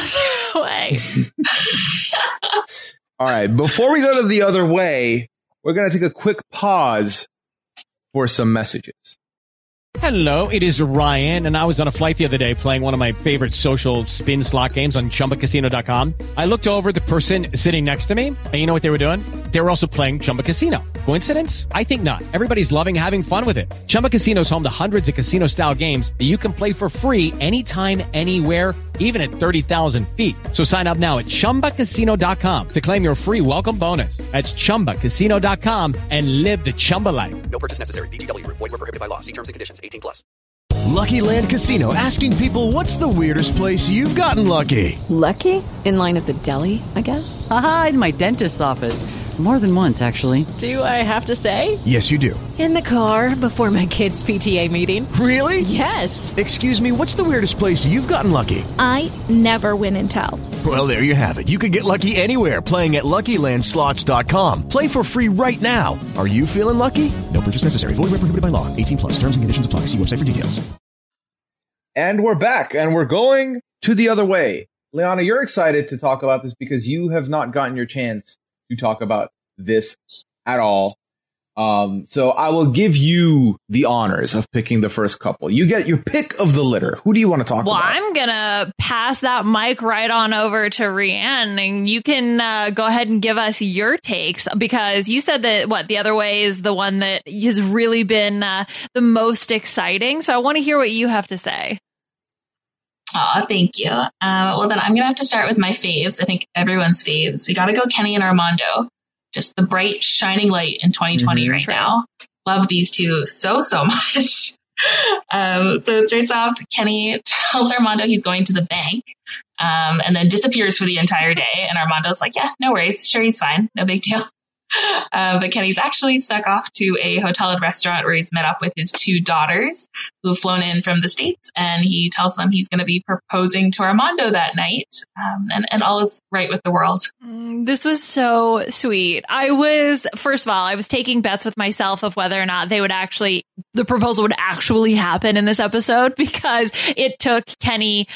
S7: All right. Before we go to the other way, we're going to take a quick pause for some messages.
S10: Hello, it is Ryan, and I was on a flight the other day playing one of my favorite social spin slot games on ChumbaCasino.com. I looked over at the person sitting next to me, and you know what they were doing? They were also playing Chumba Casino. Coincidence? I think not. Everybody's loving having fun with it. Chumba Casino is home to hundreds of casino-style games that you can play for free anytime, anywhere, even at 30,000 feet. So sign up now at ChumbaCasino.com to claim your free welcome bonus. That's ChumbaCasino.com and live the Chumba life.
S11: No purchase necessary. VGW. Void where prohibited by law. See terms and conditions. 18+.
S12: Lucky Land Casino, asking people, what's the weirdest place you've gotten lucky?
S13: Lucky? In line at the deli, I guess?
S14: Aha, in my dentist's office. More than once, actually.
S13: Do I have to say?
S12: Yes, you do.
S13: In the car before my kids' PTA meeting.
S12: Really?
S13: Yes.
S12: Excuse me, what's the weirdest place you've gotten lucky?
S15: I never win and tell.
S12: Well, there you have it. You can get lucky anywhere, playing at LuckyLandSlots.com. Play for free right now. Are you feeling lucky? No purchase necessary. Void where prohibited by law. 18+. Terms and conditions apply. See website for details.
S7: And we're back, and we're going to the other way. Liana, you're excited to talk about this because you have not gotten your chance to talk about this at all. So I will give you the honors of picking the first couple. You get your pick of the litter. Who do you want to talk about?
S8: Well, I'm going to pass that mic right on over to Rianne, and you can go ahead and give us your takes, because you said that, the other way is the one that has really been the most exciting. So I want to hear what you have to say.
S9: Oh, thank you. Well, then I'm going to have to start with my faves. I think everyone's faves. We got to go Kenny and Armando. Just the bright, shining light in 2020 right now. Love these two so much. So it starts off, Kenny tells Armando he's going to the bank, and then disappears for the entire day. And Armando's like, yeah, no worries. Sure, he's fine. No big deal. But Kenny's actually snuck off to a hotel and restaurant where he's met up with his 2 daughters who have flown in from the States. And he tells them he's going to be proposing to Armando that night. And all is right with the world.
S8: This was so sweet. First of all, I was taking bets with myself of whether or not the proposal would actually happen in this episode, because it took Kenny,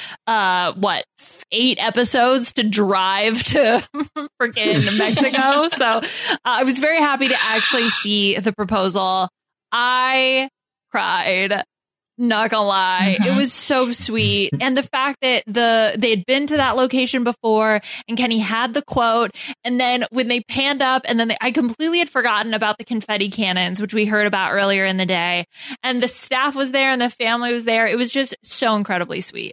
S8: 8 episodes to drive to freaking Mexico. So I was very happy to actually see the proposal. I cried Not gonna lie. It was so sweet. And the fact that they had been to that location before and Kenny had the quote. And then when they panned up and then I completely had forgotten about the confetti cannons, which we heard about earlier in the day. And the staff was there and the family was there. It was just so incredibly sweet.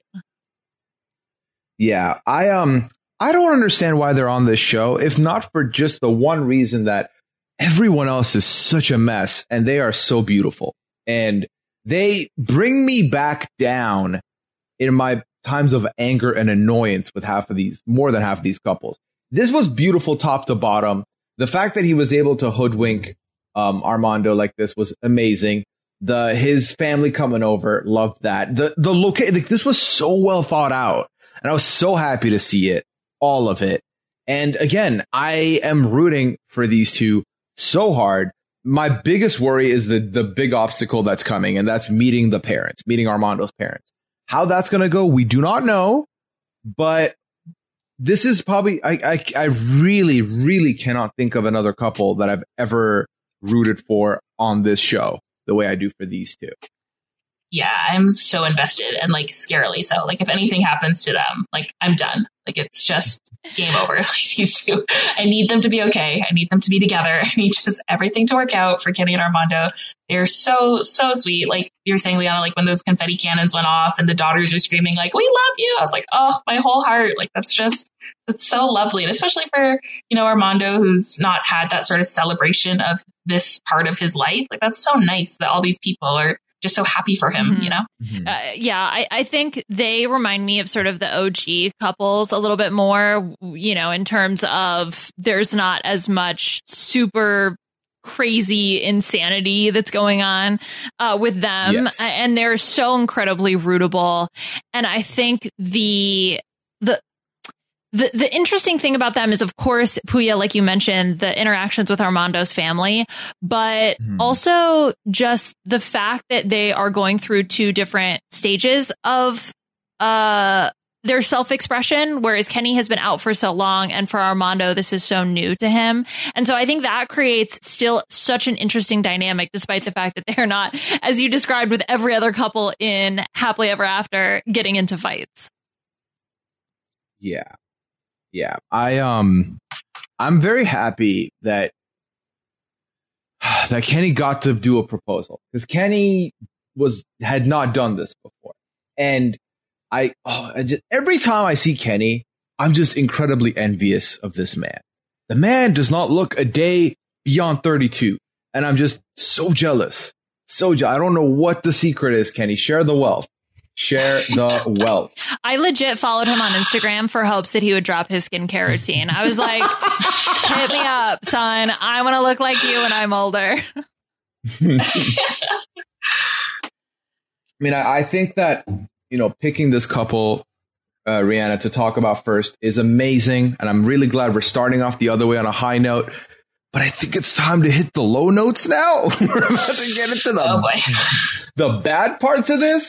S7: Yeah. I don't understand why they're on this show, if not for just the one reason that everyone else is such a mess and they are so beautiful. And they bring me back down in my times of anger and annoyance with more than half of these couples. This was beautiful top to bottom. The fact that he was able to hoodwink Armando like this was amazing. His family coming over, loved that. The location, this was so well thought out, and I was so happy to see it, all of it. And again, I am rooting for these two so hard. My biggest worry is the big obstacle that's coming, and that's meeting Armando's parents. How that's going to go, we do not know, but this is probably, I really, really cannot think of another couple that I've ever rooted for on this show the way I do for these two.
S9: Yeah, I'm so invested and like scarily so. Like if anything happens to them, like I'm done. Like it's just game over. Like these two, I need them to be okay. I need them to be together. I need just everything to work out for Kenny and Armando. They're so sweet. Like you were saying, Liana, like when those confetti cannons went off and the daughters were screaming like, "We love you!" I was like, oh, my whole heart. Like that's so lovely, and especially for Armando, who's not had that sort of celebration of this part of his life. Like that's so nice that all these people are just so happy for him,
S8: I think they remind me of sort of the OG couples a little bit more, in terms of there's not as much super crazy insanity that's going on with them. Yes. And they're so incredibly rootable. And I think the interesting thing about them is, of course, Puya, like you mentioned, the interactions with Armando's family, but also just the fact that they are going through two different stages of their self-expression, whereas Kenny has been out for so long, and for Armando, this is so new to him. And so I think that creates still such an interesting dynamic, despite the fact that they're not, as you described with every other couple in Happily Ever After, getting into fights.
S7: Yeah, I'm very happy that Kenny got to do a proposal, because Kenny had not done this before, and every time I see Kenny, I'm just incredibly envious of this man. The man does not look a day beyond 32, and I'm just so jealous. I don't know what the secret is, Kenny. Share the wealth.
S8: I legit followed him on Instagram for hopes that he would drop his skincare routine. I was like, hit me up, son. I want to look like you when I'm older.
S7: I think that, picking this couple, Rihanna, to talk about first is amazing. And I'm really glad we're starting off the other way on a high note. But I think it's time to hit the low notes now. We're about to get into the bad parts of this.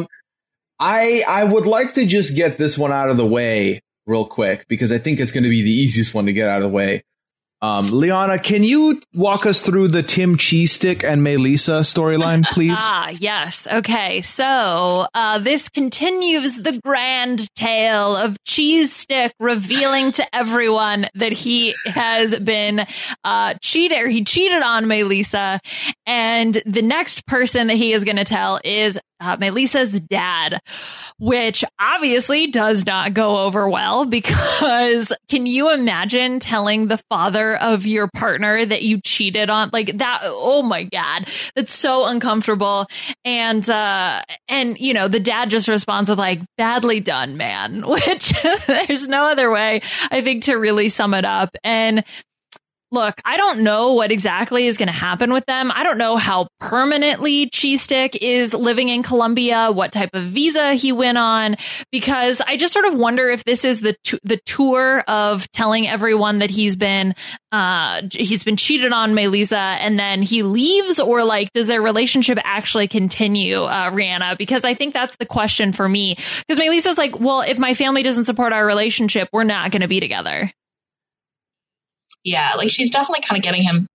S7: I would like to just get this one out of the way real quick, because I think it's going to be the easiest one to get out of the way. Liana, can you walk us through the Tim Cheese Stick and Melissa storyline, please?
S8: Yes. Okay. So this continues the grand tale of Cheese Stick revealing to everyone that he has been cheated, or he cheated on Melissa. And the next person that he is going to tell is Melissa's dad, which obviously does not go over well, because can you imagine telling the father of your partner that you cheated on, like that? Oh my God, that's so uncomfortable. And the dad just responds with like, badly done, man, which there's no other way, I think, to really sum it up. And look, I don't know what exactly is going to happen with them. I don't know how permanently Cheese Stick is living in Colombia, what type of visa he went on, because I just sort of wonder if this is the tour of telling everyone that he's been cheated on Melissa, and then he leaves, or like, does their relationship actually continue, Rihanna? Because I think that's the question for me, because Melissa's like, well, if my family doesn't support our relationship, we're not going to be together.
S9: Yeah, like she's definitely kind of getting him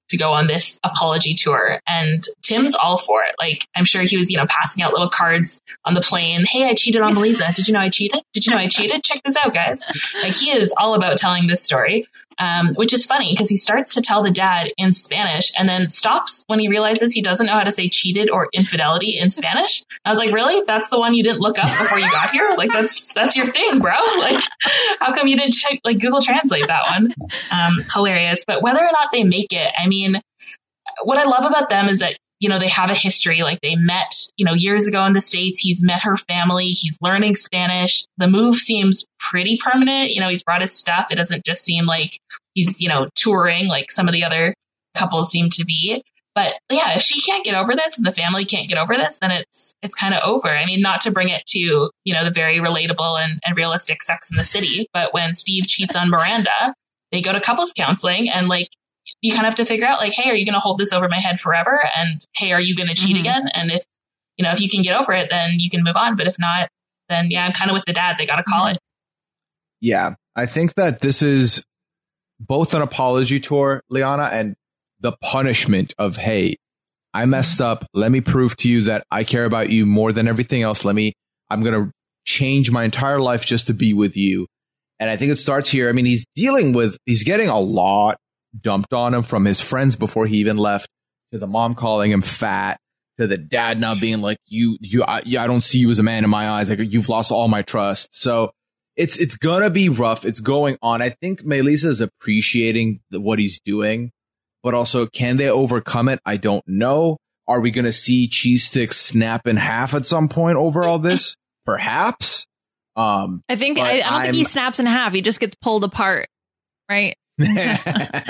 S9: to go on this apology tour. And Tim's all for it. Like, I'm sure he was, passing out little cards on the plane. Hey, I cheated on Melissa. Did you know I cheated? Did you know I cheated? Check this out, guys. Like, he is all about telling this story, which is funny because he starts to tell the dad in Spanish and then stops when he realizes he doesn't know how to say cheated or infidelity in Spanish. I was like, really? That's the one you didn't look up before you got here? Like, that's your thing, bro. Like, how come you didn't check, like, Google Translate that one? Hilarious. But whether or not they make it, I mean, what I love about them is that, they have a history. Like, they met, years ago in the States. He's met her family. He's learning Spanish. The move seems pretty permanent. He's brought his stuff. It doesn't just seem like he's, touring like some of the other couples seem to be. But yeah, if she can't get over this and the family can't get over this, then it's kind of over. I mean, not to bring it to, the very relatable and realistic Sex in the City, but when Steve cheats on Miranda, they go to couples counseling and like, you kind of have to figure out like, hey, are you going to hold this over my head forever? And hey, are you going to cheat again? And if you can get over it, then you can move on. But if not, then yeah, I'm kind of with the dad. They got to call it.
S7: Yeah. I think that this is both an apology tour, Liana, and the punishment of, hey, I messed up. Let me prove to you that I care about you more than everything else. I'm going to change my entire life just to be with you. And I think it starts here. I mean, he's getting a lot dumped on him from his friends before he even left, to the mom calling him fat, to the dad now being like, I don't see you as a man in my eyes. Like, you've lost all my trust. So it's gonna be rough. It's going on. I think Melissa is appreciating what he's doing, but also, can they overcome it? I don't know. Are we going to see Cheese Stick snap in half at some point over all this? Perhaps. I don't think he snaps in half. He just gets pulled apart, right?
S8: That's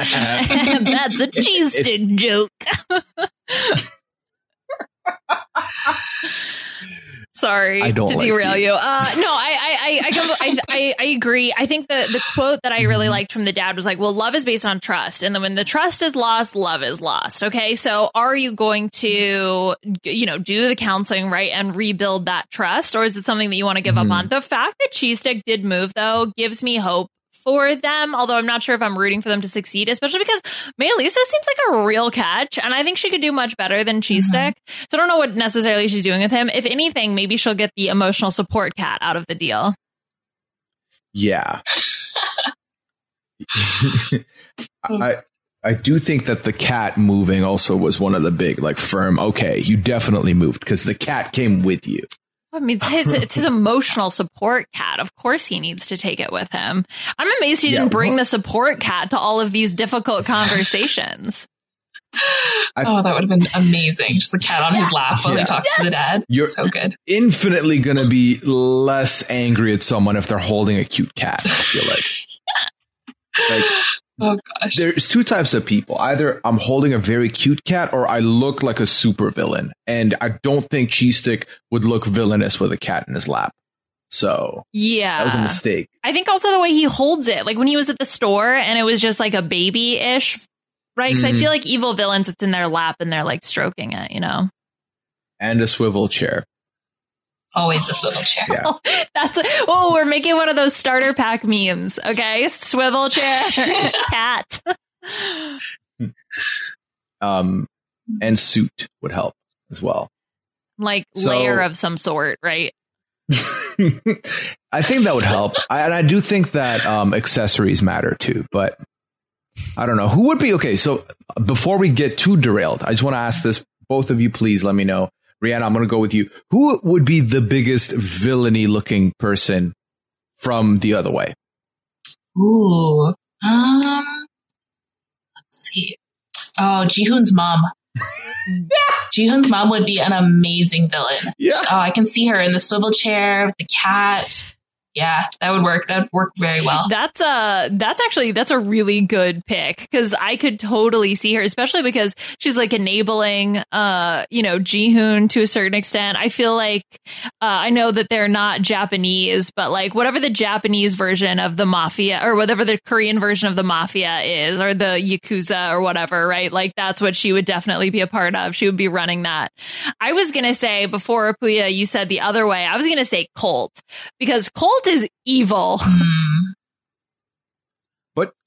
S8: a cheese stick joke. Sorry to derail you. No, I agree. I think the quote that I really liked from the dad was like, well, love is based on trust. And then when the trust is lost, love is lost. Okay. So are you going to, do the counseling, right, and rebuild that trust? Or is it something that you want to give up on? The fact that Cheese Stick did move, though, gives me hope for them, although I'm not sure if I'm rooting for them to succeed, especially because Melissa seems like a real catch, and I think she could do much better than Cheese Stick. So I don't know what necessarily she's doing with him. If anything, maybe she'll get the emotional support cat out of the deal.
S7: Yeah. I do think that the cat moving also was one of the big, like, firm, okay, you definitely moved because the cat came with you.
S8: I mean, it's his emotional support cat. Of course he needs to take it with him. I'm amazed he didn't bring the support cat to all of these difficult conversations.
S9: That would have been amazing. Just the cat on his lap while he talks to the dad.
S7: You're
S9: so good.
S7: Infinitely going to be less angry at someone if they're holding a cute cat, I feel like.
S9: Oh gosh.
S7: There's two types of people. Either I'm holding a very cute cat or I look like a super villain. And I don't think Cheese Stick would look villainous with a cat in his lap. So
S8: yeah,
S7: that was a mistake.
S8: I think also the way he holds it, like when he was at the store and it was just like a baby-ish, right? Because I feel like evil villains, it's in their lap and they're like stroking it,
S7: And a swivel chair.
S9: Always a swivel chair.
S7: Yeah.
S8: We're making one of those starter pack memes. Okay. Swivel chair, cat.
S7: And suit would help as well.
S8: Like layer of some sort, right?
S7: I think that would help. And I do think that accessories matter too, but I don't know who would be. Okay. So before we get too derailed, I just want to ask this. Both of you, please let me know. Rihanna, I'm going to go with you. Who would be the biggest villainy looking person from The Other Way?
S9: Ooh. Let's see. Oh, Ji-hoon's mom. Ji-hoon's mom would be an amazing villain.
S7: Yeah.
S9: Oh, I can see her in the swivel chair with the cat. Yeah, that would work. That would work very well.
S8: That's a really good pick because I could totally see her, especially because she's like enabling, Ji-hoon to a certain extent. I feel like I know that they're not Japanese, but like whatever the Japanese version of the mafia or whatever the Korean version of the mafia is, or the Yakuza or whatever, right? Like that's what she would definitely be a part of. She would be running that. I was gonna say before Puya, you said The Other Way. I was gonna say Colt because Colt is evil.
S7: But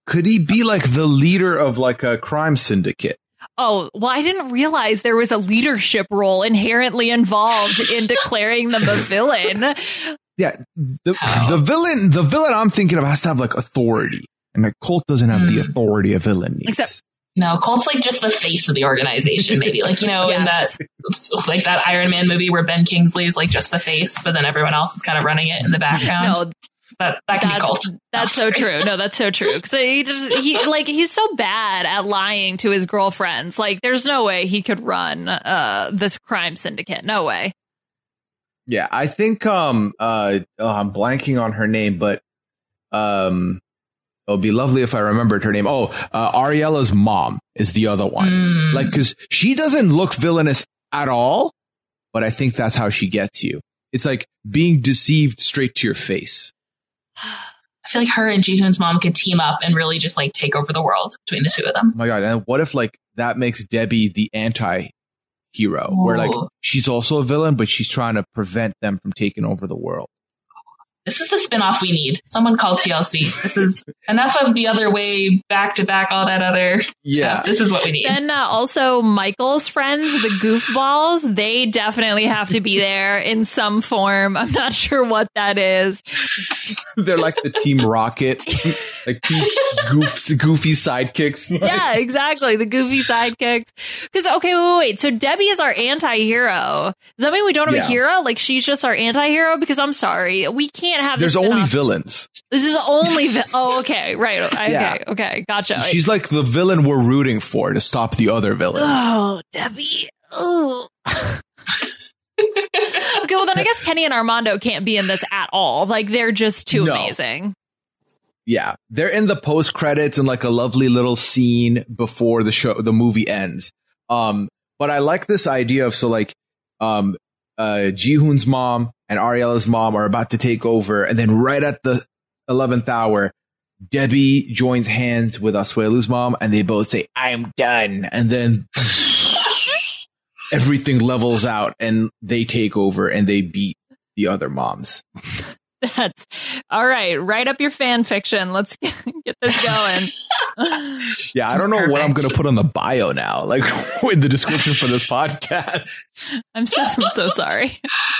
S7: Could he be like the leader of like a crime syndicate?
S8: Oh, well, I didn't realize there was a leadership role inherently involved in declaring them a villain.
S7: Yeah, the villain I'm thinking of has to have like authority, and like Colt doesn't have the authority a villain needs.
S9: No, Colt's like just the face of the organization, maybe. Like, in that Iron Man movie where Ben Kingsley is like just the face, but then everyone else is kind of running it in the background. No, that can be Colt.
S8: That's so true. No, that's so true. Because he's so bad at lying to his girlfriends. Like, there's no way he could run this crime syndicate. No way.
S7: Yeah, I think I'm blanking on her name, but it would be lovely if I remembered her name. Ariella's mom is the other one. Like, because she doesn't look villainous at all, but I think that's how she gets you. It's like being deceived straight to your face.
S9: I feel like her and Ji-hoon's mom could team up and really just like take over the world between the two of them.
S7: Oh my God. And what if like that makes Debbie the anti-hero, where like she's also a villain, but she's trying to prevent them from taking over the world?
S9: This is the spinoff we need. Someone called TLC. This is enough of the other way, back to back, all that other stuff. This is what we need.
S8: Then also Michael's friends, the goofballs, they definitely have to be there in some form. I'm not sure what that is.
S7: They're like the Team Rocket, like two goofy sidekicks.
S8: Yeah, exactly. The goofy sidekicks. Because, wait. So Debbie is our anti-hero. Does that mean we don't have a hero? Like, she's just our anti-hero? Because I'm sorry, we can't have.
S7: There's only villains.
S8: This is only. Okay, right. Okay, gotcha.
S7: She's like the villain we're rooting for to stop the other villains.
S8: Oh, Debbie. Oh. Okay, well then I guess Kenny and Armando can't be in this at all. Like, they're just too amazing.
S7: Yeah, they're in the post credits and like a lovely little scene before the movie ends. But I like this idea of Ji-hoon's mom and Ariella's mom are about to take over, and then right at the 11th hour, Debbie joins hands with Asuelu's mom, and they both say, "I'm done," and then everything levels out, and they take over, and they beat the other moms.
S8: That's all right. Write up your fan fiction. Let's get this going.
S7: Yeah, I don't know what I'm going to put on the bio now, like in the description for this podcast.
S8: I'm so sorry.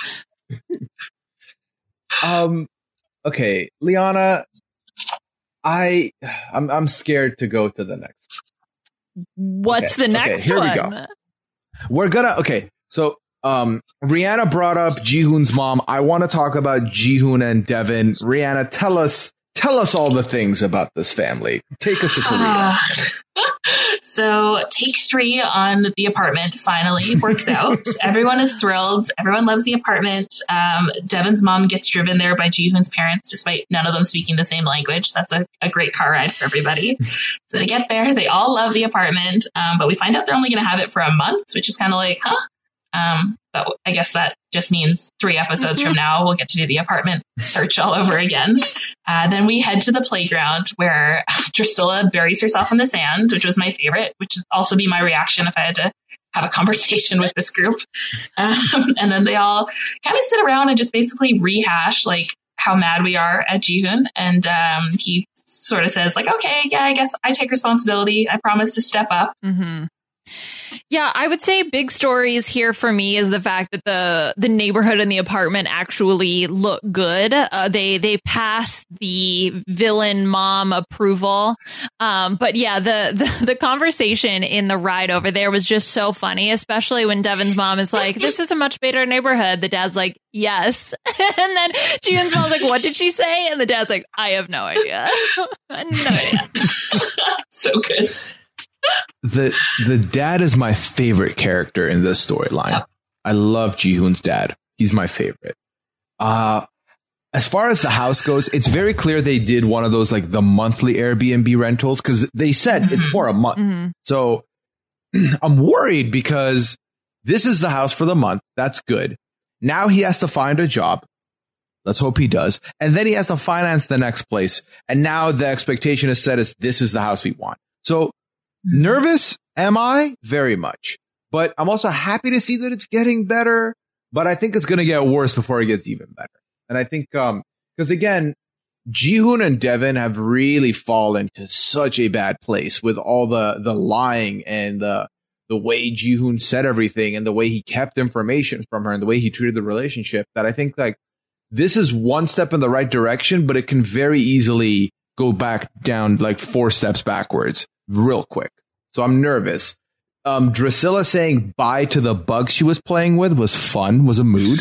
S7: Okay, Liana, I'm scared to go to the next.
S8: What's the next
S7: here
S8: one?
S7: We go. We're gonna so Rihanna brought up Ji-hoon's mom. I want to talk about Ji-hoon and Devin. Rihanna, tell us all the things about this family. Take us to Korea.
S9: So take 3 on the apartment finally works out. Everyone is thrilled. Everyone loves the apartment. Devin's mom gets driven there by Ji-hoon's parents, despite none of them speaking the same language. That's a great car ride for everybody. So they get there. They all love the apartment. But we find out they're only going to have it for a month, which is kind of like, but I guess that just means 3 episodes from now, we'll get to do the apartment search all over again. Then we head to the playground where Drusilla buries herself in the sand, which was my favorite, which would also be my reaction if I had to have a conversation with this group. And then they all kind of sit around and just basically rehash like how mad we are at Ji-hoon. And he sort of says like, okay, yeah, I guess I take responsibility. I promise to step up.
S8: Mm-hmm. Yeah, I would say big stories here for me is the fact that the neighborhood and the apartment actually look good. They pass the villain mom approval. But yeah, the conversation in the ride over there was just so funny, especially when Devin's mom is like, "This is a much better neighborhood." The dad's like, "Yes," and then Ji-hoon's mom's like, "What did she say?" And the dad's like, "I have no idea." No idea.
S9: So good.
S7: The dad is my favorite character in this storyline. Yep. I love Ji-hoon's dad. He's my favorite. As far as the house goes, it's very clear they did one of those like the monthly Airbnb rentals because they said it's for a month. Mm-hmm. So I'm worried because this is the house for the month. That's good. Now he has to find a job. Let's hope he does. And then he has to finance the next place. And now the expectation is set as this is the house we want. So nervous am I? Very much. But I'm also happy to see that it's getting better. But I think it's going to get worse before it gets even better. And I think, because again, Jihoon and Devin have really fallen to such a bad place with all the lying and the way Jihoon said everything and the way he kept information from her and the way he treated the relationship, that I think like this is one step in the right direction, but it can very easily go back down like 4 steps backwards real quick. So I'm nervous. Drusilla saying bye to the bug she was playing with was fun, was a mood.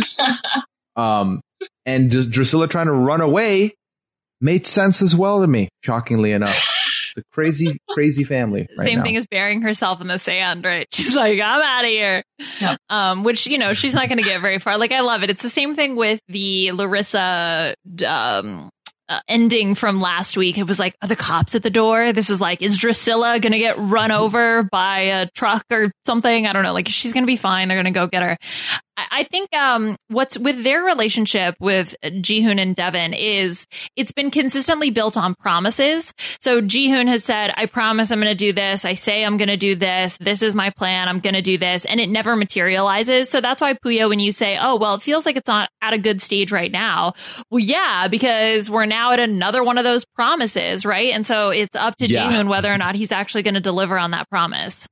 S7: And Drusilla trying to run away made sense as well to me, shockingly enough. It's a crazy, crazy family right
S8: Same
S7: now.
S8: thing as burying herself in the sand, right? She's like, I'm out of here. Yep. Which, you know, she's not going to get very far. Like, I love it. It's the same thing with the Larissa ending from last week. It was like, are the cops at the door? This is like, is Drusilla going to get run over by a truck or something? I don't know. Like, she's going to be fine. They're going to go get her. I think what's with their relationship with Jihoon and Devin is it's been consistently built on promises. So Jihoon has said, I promise I'm going to do this. I say I'm going to do this. This is my plan. I'm going to do this. And it never materializes. So that's why, Puya, when you say, oh, well, it feels like it's not at a good stage right now. Well, yeah, because we're now at another one of those promises, right? And so it's up to Jihoon whether or not he's actually going to deliver on that promise.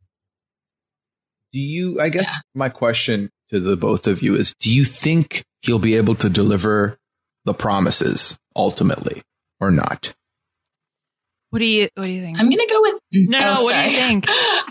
S7: I guess my question to the both of you is, do you think he'll be able to deliver the promises ultimately or not?
S8: What do you think?
S9: I'm going to go with
S8: no. What do you think?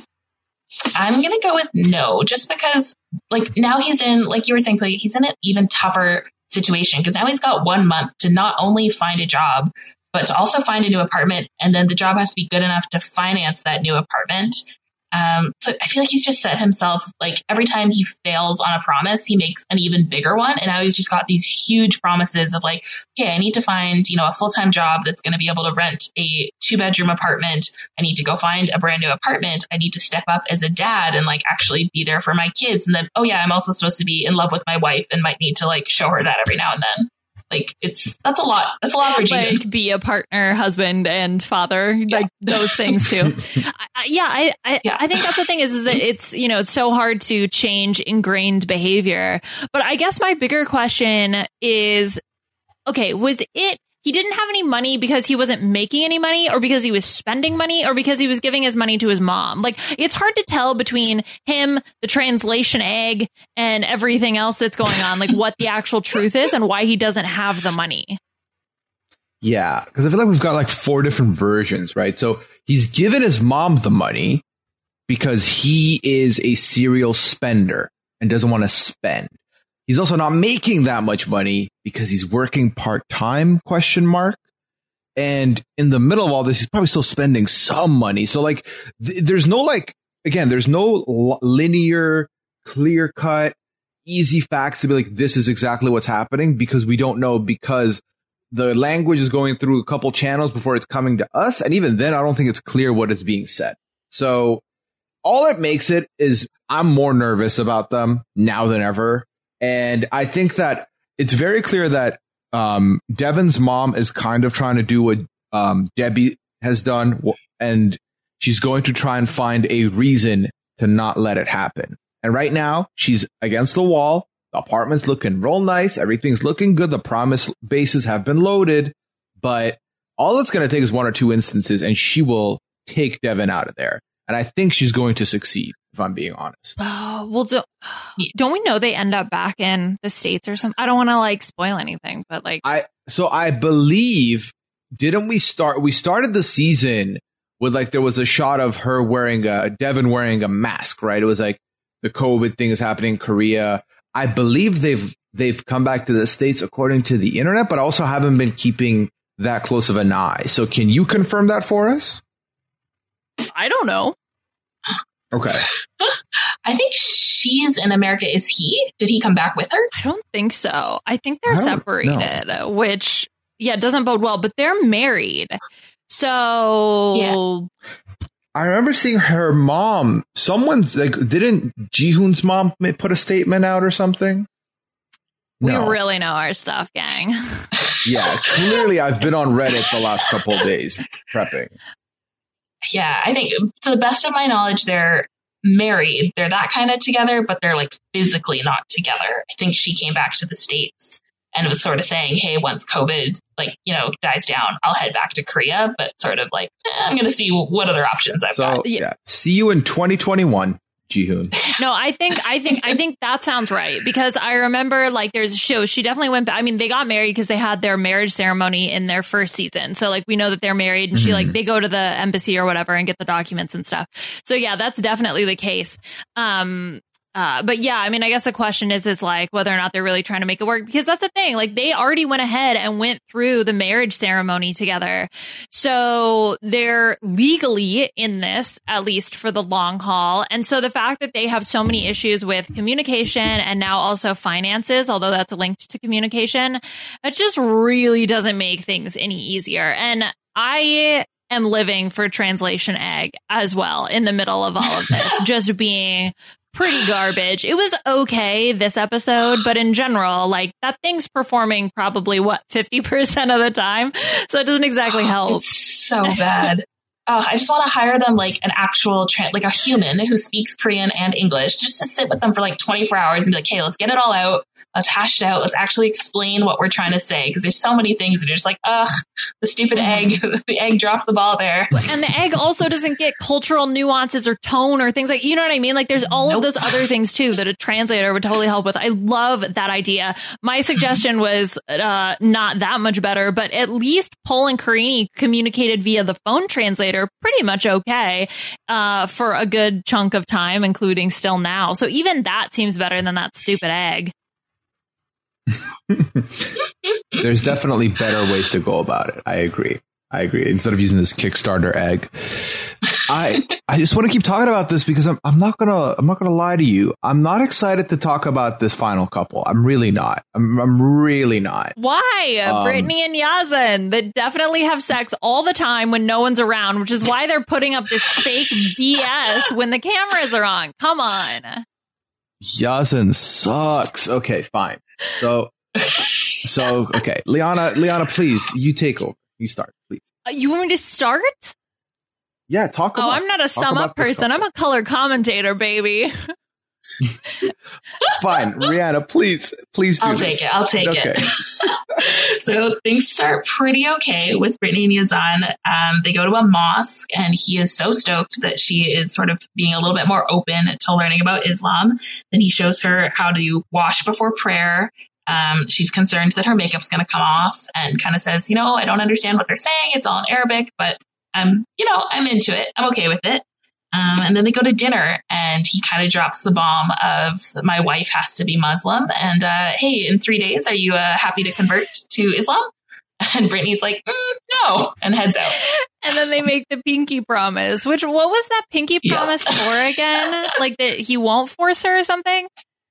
S9: I'm going to go with no, just because like now he's in, like you were saying, he's in an even tougher situation because now he's got 1 month to not only find a job, but to also find a new apartment. And then the job has to be good enough to finance that new apartment. So I feel like he's just set himself, like every time he fails on a promise, he makes an even bigger one. And now he's just got these huge promises of like, okay, I need to find, a full-time job that's going to be able to rent a 2-bedroom apartment. I need to go find a brand new apartment. I need to step up as a dad and like actually be there for my kids. And then, oh yeah, I'm also supposed to be in love with my wife and might need to like show her that every now and then. Like that's a lot. That's a lot for Jihoon.
S8: Like be a partner, husband, and father, like those things too. I think that's the thing is that it's it's so hard to change ingrained behavior. But I guess my bigger question is, okay, was it he didn't have any money because he wasn't making any money, or because he was spending money, or because he was giving his money to his mom? Like, it's hard to tell between him, the translation egg, and everything else that's going on, like what the actual truth is and why he doesn't have the money.
S7: Yeah, because I feel like we've got like 4 different versions, right? So he's given his mom the money because he is a serial spender and doesn't want to spend. He's also not making that much money because he's working part-time, ? And in the middle of all this, he's probably still spending some money. So like, there's no like, again, there's no linear, clear-cut, easy facts to be like, this is exactly what's happening, because we don't know, because the language is going through a couple channels before it's coming to us. And even then, I don't think it's clear what is being said. So all it makes it is I'm more nervous about them now than ever. And I think that it's very clear that Devin's mom is kind of trying to do what Debbie has done, and she's going to try and find a reason to not let it happen. And right now, she's against the wall. The apartment's looking real nice. Everything's looking good. The promise bases have been loaded. But all it's going to take is 1 or 2 instances, and she will take Devin out of there. And I think she's going to succeed, if I'm being honest.
S8: Oh, well, don't we know they end up back in the States or something? I don't want to like spoil anything, but like,
S7: I believe, we started the season with like, there was a shot of her Devin wearing a mask, right? It was like the COVID thing is happening in Korea. I believe they've come back to the States according to the internet, but also haven't been keeping that close of an eye. So can you confirm that for us?
S8: I don't know.
S7: Okay.
S9: I think she's in America. Is he? Did he come back with her?
S8: I don't think so. I think they're separated, which, doesn't bode well, but they're married. So
S7: I remember seeing her mom. Someone's like, didn't Jihoon's mom put a statement out or something?
S8: We really know our stuff, gang.
S7: Yeah, clearly I've been on Reddit the last couple of days prepping.
S9: Yeah, I think to the best of my knowledge, they're married. They're that kind of together, but they're like physically not together. I think she came back to the States and was sort of saying, hey, once COVID, like, you know, dies down, I'll head back to Korea, but sort of like, I'm going to see what other options I've got.
S7: Yeah. See you in 2021. Jihoon.
S8: No, I think that sounds right, because I remember like there's a show. She definitely went back. I mean, they got married because they had their marriage ceremony in their first season. So like we know that they're married, and she like they go to the embassy or whatever and get the documents and stuff. So yeah, that's definitely the case. But yeah, I mean, I guess the question is like whether or not they're really trying to make it work, because that's the thing. Like they already went ahead and went through the marriage ceremony together. So they're legally in this, at least for the long haul. And so the fact that they have so many issues with communication and now also finances, although that's linked to communication, it just really doesn't make things any easier. And I am living for Translation Egg as well in the middle of all of this, just being pretty garbage. It was okay this episode, but in general, like that thing's performing probably 50% of the time. So it doesn't exactly help.
S9: It's so bad. I just want to hire them like an actual, like a human who speaks Korean and English, just to sit with them for like 24 hours and be like, hey, let's get it all out. Let's hash it out. Let's actually explain what we're trying to say. Because there's so many things that are just like, ugh, the stupid egg, the egg dropped the ball there.
S8: And the egg also doesn't get cultural nuances or tone or things like, you know what I mean? Like there's all of those other things too that a translator would totally help with. I love that idea. My suggestion was not that much better, but at least Paul and Karini communicated via the phone translator pretty much okay for a good chunk of time, including still now. So even that seems better than that stupid egg.
S7: There's definitely better ways to go about it. I agree. Instead of using this Kickstarter egg, I just want to keep talking about this because I'm not gonna lie to you. I'm not excited to talk about this final couple. I'm really not. I'm really not.
S8: Why? Brittany and Yazan that definitely have sex all the time when no one's around, which is why they're putting up this fake BS when the cameras are on. Come on.
S7: Yazan sucks. Okay, fine. So okay, Liana, please, you take over. You start, please.
S8: You want me to start?
S7: Yeah, talk about.
S8: Oh, I'm not a sum up person. I'm a color commentator, baby.
S7: Fine, Rihanna, please do
S9: I'll take it. So things start pretty okay with Brittany and Yazan. They go to a mosque, and he is so stoked that she is sort of being a little bit more open to learning about Islam. Then he shows her how to wash before prayer. She's concerned that her makeup's going to come off, and kind of says, I don't understand what they're saying. It's all in Arabic, but I'm into it. I'm okay with it. And then they go to dinner, and he kind of drops the bomb of, my wife has to be Muslim. And, hey, in 3 days, are you happy to convert to Islam? And Brittany's like, no, and heads out.
S8: And then they make the pinky promise, what was that pinky promise for again? Like that he won't force her or something?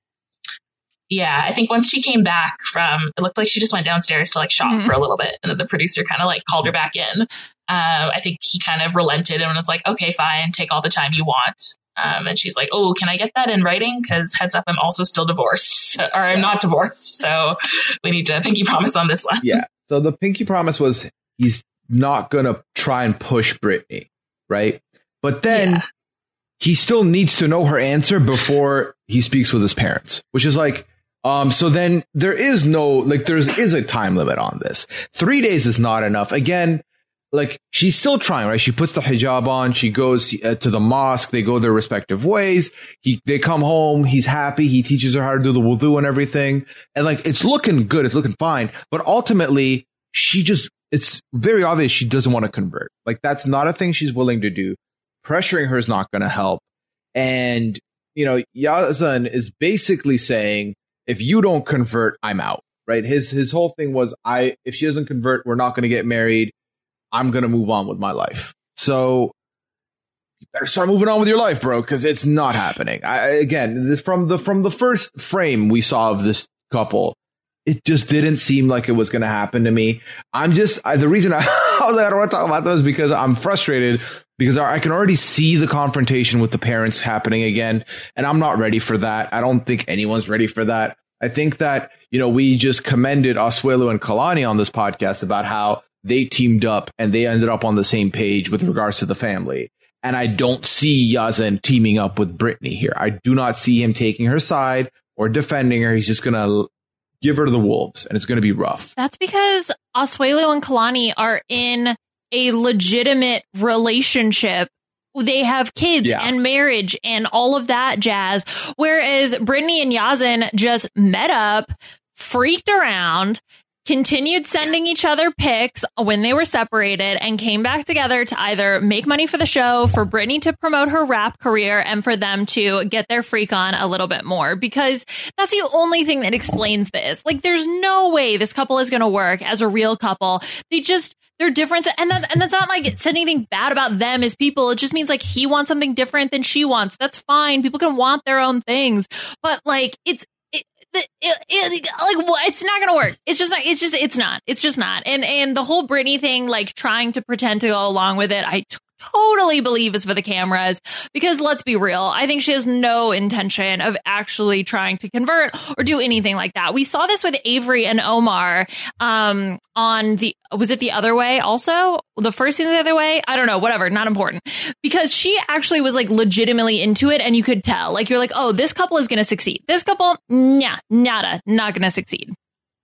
S9: Yeah, I think once she came back it looked like she just went downstairs to like shop for a little bit. And then the producer kind of like called her back in. I think he kind of relented and was like, okay, fine, take all the time you want. And she's like, oh, can I get that in writing? Because heads up, I'm also still divorced, or I'm not divorced. So we need to pinky promise on this one.
S7: Yeah. So the pinky promise was he's not going to try and push Brittany, right? But then he still needs to know her answer before he speaks with his parents, which is like, so then there is a time limit on this. 3 days is not enough. Again, like she's still trying, right? She puts the hijab on. She goes to the mosque. They go their respective ways. They come home. He's happy. He teaches her how to do the wudu and everything. And like, it's looking good. It's looking fine. But ultimately it's very obvious she doesn't want to convert. Like that's not a thing she's willing to do. Pressuring her is not going to help. And, Yazan is basically saying, if you don't convert, I'm out, right? His whole thing was, if she doesn't convert, we're not going to get married. I'm going to move on with my life. So you better start moving on with your life, bro, because it's not happening. From the first frame we saw of this couple, it just didn't seem like it was going to happen to me. The reason I was like, I don't want to talk about this is because I'm frustrated because I can already see the confrontation with the parents happening again. And I'm not ready for that. I don't think anyone's ready for that. I think that, we just commended Asuelu and Kalani on this podcast about how they teamed up and they ended up on the same page with regards to the family. And I don't see Yazan teaming up with Brittany here. I do not see him taking her side or defending her. He's just going to give her to the wolves, and it's going to be rough.
S8: That's because Asuelu and Kalani are in a legitimate relationship. They have kids and marriage and all of that jazz. Whereas Brittany and Yazan just met up, freaked around, continued sending each other pics when they were separated, and came back together to either make money for the show, for Brittany to promote her rap career, and for them to get their freak on a little bit more, because that's the only thing that explains this. Like, there's no way this couple is going to work as a real couple. They're different. And that's not like it's anything bad about them as people. It just means like he wants something different than she wants. That's fine. People can want their own things, but like it's not gonna work. It's just not. And the whole Britney thing, like trying to pretend to go along with it, I totally believe is for the cameras, because let's be real, I think she has no intention of actually trying to convert or do anything like that. We saw this with Avery and Omar was it The Other Way also? The first season, The Other Way? I don't know, whatever, not important. Because she actually was like legitimately into it, and you could tell. Like, you're like, oh, this couple is going to succeed. This couple, not going to succeed.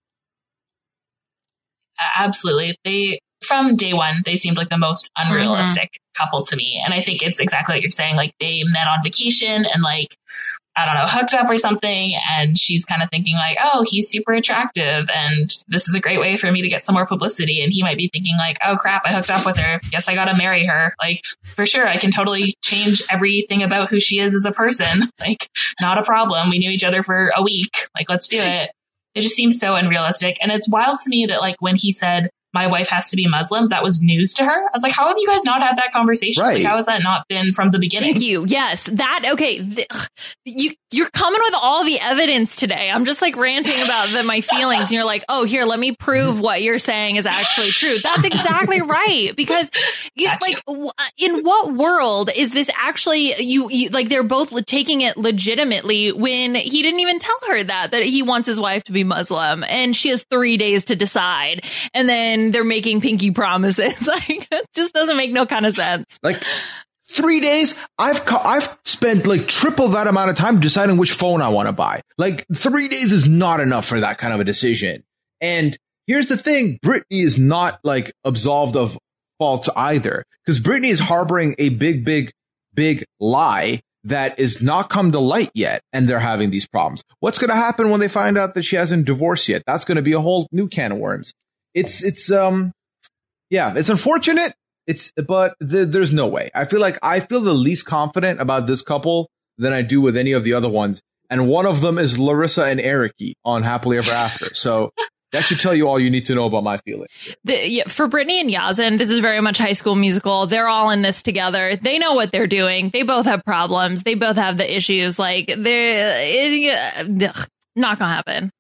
S9: Absolutely. From day one, they seemed like the most unrealistic couple to me. And I think it's exactly what you're saying. Like, they met on vacation and like, I don't know, hooked up or something. And she's kind of thinking like, oh, he's super attractive and this is a great way for me to get some more publicity. And he might be thinking like, oh crap, I hooked up with her. Guess I got to marry her. Like, for sure, I can totally change everything about who she is as a person. Like, not a problem. We knew each other for a week. Like, let's do it. It just seems so unrealistic. And it's wild to me that like when he said, my wife has to be Muslim, that was news to her. I was like, how have you guys not had that conversation?
S7: Right.
S9: Like, how has that not been from the beginning?
S8: Thank you. Yes. Okay. You're coming with all the evidence today. I'm just like ranting about my feelings. And you're like, oh, here, let me prove what you're saying is actually true. That's exactly right. Because in what world is this actually, you like, they're both taking it legitimately when he didn't even tell her that he wants his wife to be Muslim and she has 3 days to decide. And then they're making pinky promises. Like, it just doesn't make no kind of sense.
S7: Like, 3 days, I've spent like triple that amount of time deciding which phone I want to buy. Like, 3 days is not enough for that kind of a decision. And here's the thing, Britney is not like absolved of faults either, because Britney is harboring a big lie that is not come to light yet, and they're having these problems. What's going to happen when they find out that she hasn't divorced yet? That's going to be a whole new can of worms. It's unfortunate. But there's no way. I feel the least confident about this couple than I do with any of the other ones. And one of them is Larissa and Ericy on Happily Ever After. So that should tell you all you need to know about my feelings.
S8: For Brittany and Yazan, this is very much High School Musical. They're all in this together. They know what they're doing. They both have problems. They both have the issues. Like, they're not gonna happen.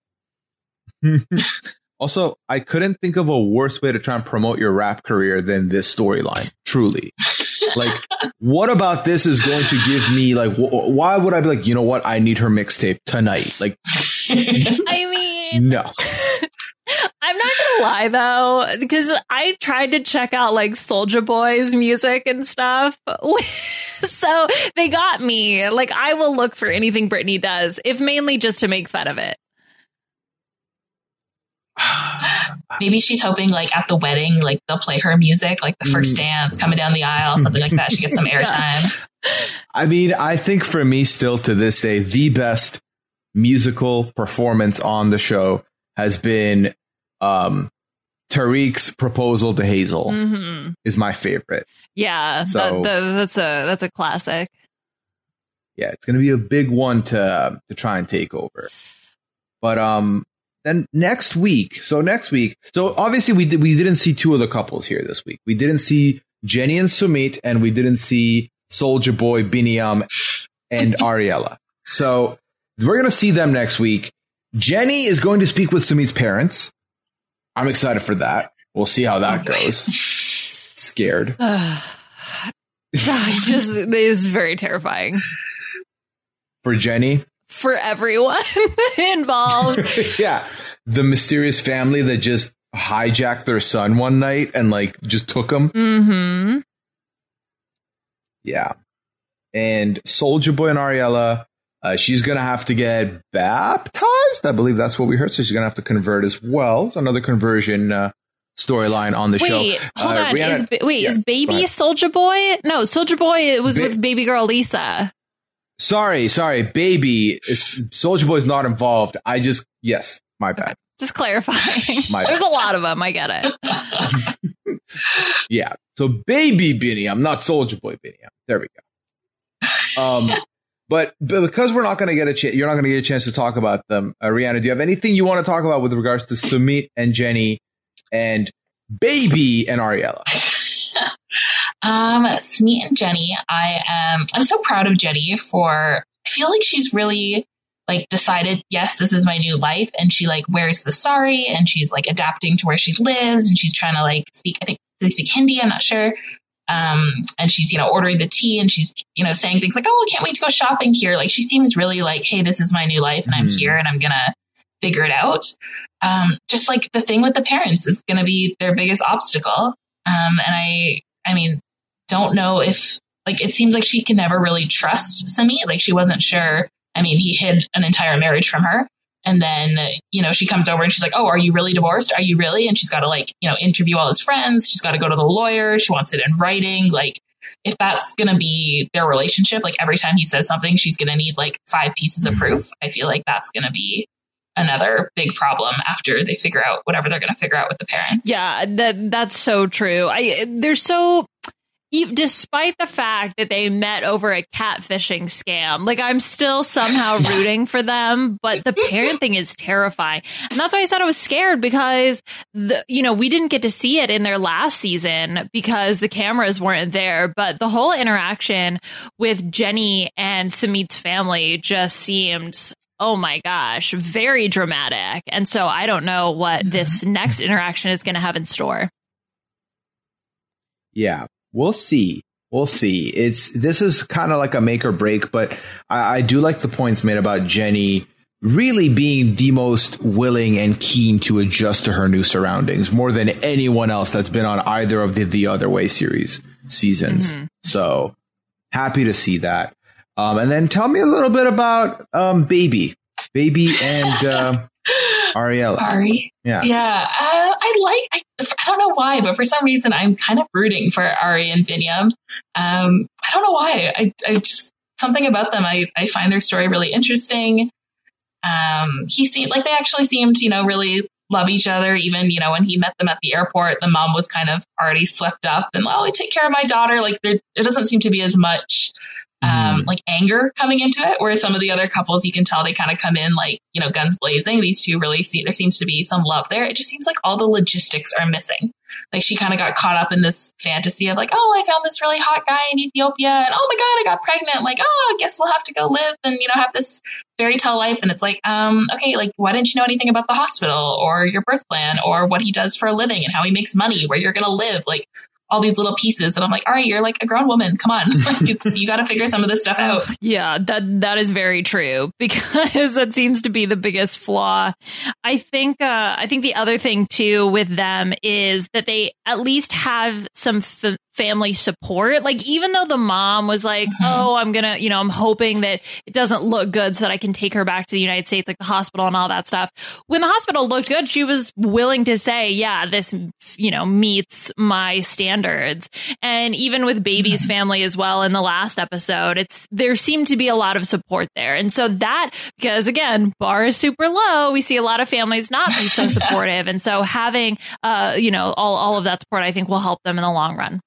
S7: Also, I couldn't think of a worse way to try and promote your rap career than this storyline. Truly. Like, what about this is going to give me, like, why would I be like, you know what? I need her mixtape tonight. Like,
S8: I mean,
S7: no.
S8: I'm not going to lie, though, because I tried to check out, like, Soulja Boy's music and stuff. So they got me. Like, I will look for anything Britney does, if mainly just to make fun of it.
S9: Maybe she's hoping like at the wedding, like they'll play her music, like the first dance coming down the aisle, something like that. She gets some airtime.
S7: I mean, I think for me still to this day, the best musical performance on the show has been Tariq's proposal to Hazel is my favorite.
S8: Yeah,
S7: so
S8: that's a classic.
S7: Yeah, it's going to be a big one to try and take over. But then next week, so obviously we didn't see two of the couples here this week. We didn't see Jenny and Sumit, and we didn't see Soulja Boy, Biniyam, and Ariella. So we're going to see them next week. Jenny is going to speak with Sumit's parents. I'm excited for that. We'll see how that goes. Scared.
S8: It is very terrifying.
S7: For Jenny?
S8: For everyone involved.
S7: Yeah. The mysterious family that just hijacked their son one night and like just took him.
S8: Mm-hmm.
S7: Yeah. And Soulja Boy and Ariella, She's going to have to get baptized. I believe that's what we heard. So she's going to have to convert as well. It's another conversion storyline on the show.
S8: Wait, hold on.
S7: Rihanna,
S8: is Baby Soldier Boy? No, Soldier Boy was with baby girl Lisa.
S7: Sorry. Baby. Soldier Boy is not involved. Yes, my bad.
S8: Just clarifying. There's a lot of them. I get it.
S7: Yeah. So Baby Biniam, not Soldier Boy Biniam. There we go. But because we're not going to get you're not going to get a chance to talk about them. Rihanna, do you have anything you want to talk about with regards to Sumit and Jenny and Baby and Ariella?
S9: Sumit and Jenny, I'm so proud of Jenny I feel like she's really like decided, yes, this is my new life. And she like wears the sari and she's like adapting to where she lives and she's trying to like speak, I think they speak Hindi, I'm not sure. And she's, ordering the tea and she's, saying things like, oh, I can't wait to go shopping here. Like she seems really like, hey, this is my new life and I'm here and I'm going to figure it out. Just like the thing with the parents is going to be their biggest obstacle. And I mean, don't know if like, it seems like she can never really trust Sumit. Like she wasn't sure. I mean, he hid an entire marriage from her. And then, she comes over and she's like, oh, are you really divorced? Are you really? And she's got to like, interview all his friends. She's got to go to the lawyer. She wants it in writing. Like if that's going to be their relationship, like every time he says something, she's going to need like 5 pieces of proof. I feel like that's going to be another big problem after they figure out whatever they're going to figure out with the parents.
S8: Yeah, that's so true. Despite the fact that they met over a catfishing scam, like I'm still somehow rooting for them, but the parent thing is terrifying. And that's why I said I was scared because we didn't get to see it in their last season because the cameras weren't there. But the whole interaction with Jenny and Sumit's family just seemed, oh my gosh, very dramatic. And so I don't know what this next interaction is going to have in store.
S7: Yeah. We'll see. This is kind of like a make or break, but I do like the points made about Jenny really being the most willing and keen to adjust to her new surroundings more than anyone else that's been on either of the Other Way seasons. So happy to see that. And then tell me a little bit about Baby and Ariella.
S9: Ari.
S7: Yeah.
S9: I don't know why, but for some reason I'm kind of rooting for Ari and Biniam. I don't know why. I just something about them. I find their story really interesting. They actually seemed, really love each other. Even, when he met them at the airport, the mom was kind of already swept up and, we take care of my daughter. Like it doesn't seem to be as much like anger coming into it, whereas some of the other couples, you can tell they kind of come in like, guns blazing. These two really there seems to be some love there. It just seems like all the logistics are missing. Like she kind of got caught up in this fantasy of like, oh, I found this really hot guy in Ethiopia and oh my God, I got pregnant. Like, oh, I guess we'll have to go live and, have this fairy tale life. And it's like, okay, like why didn't you know anything about the hospital or your birth plan or what he does for a living and how he makes money, where you're going to live? Like all these little pieces. And I'm like, all right, you're like a grown woman. Come on. You got to figure some of this stuff out.
S8: Yeah, that is very true because that seems to be the biggest flaw. I think the other thing too with them is that they at least have some family support. Like even though the mom was like, oh, I'm going to, I'm hoping that it doesn't look good so that I can take her back to the United States, like the hospital and all that stuff. When the hospital looked good, she was willing to say, yeah, this, meets my standards. And even with Baby's family as well in the last episode, there seemed to be a lot of support there. And so that, because again, bar is super low, we see a lot of families not be so supportive. And so having, all of that support, I think will help them in the long run.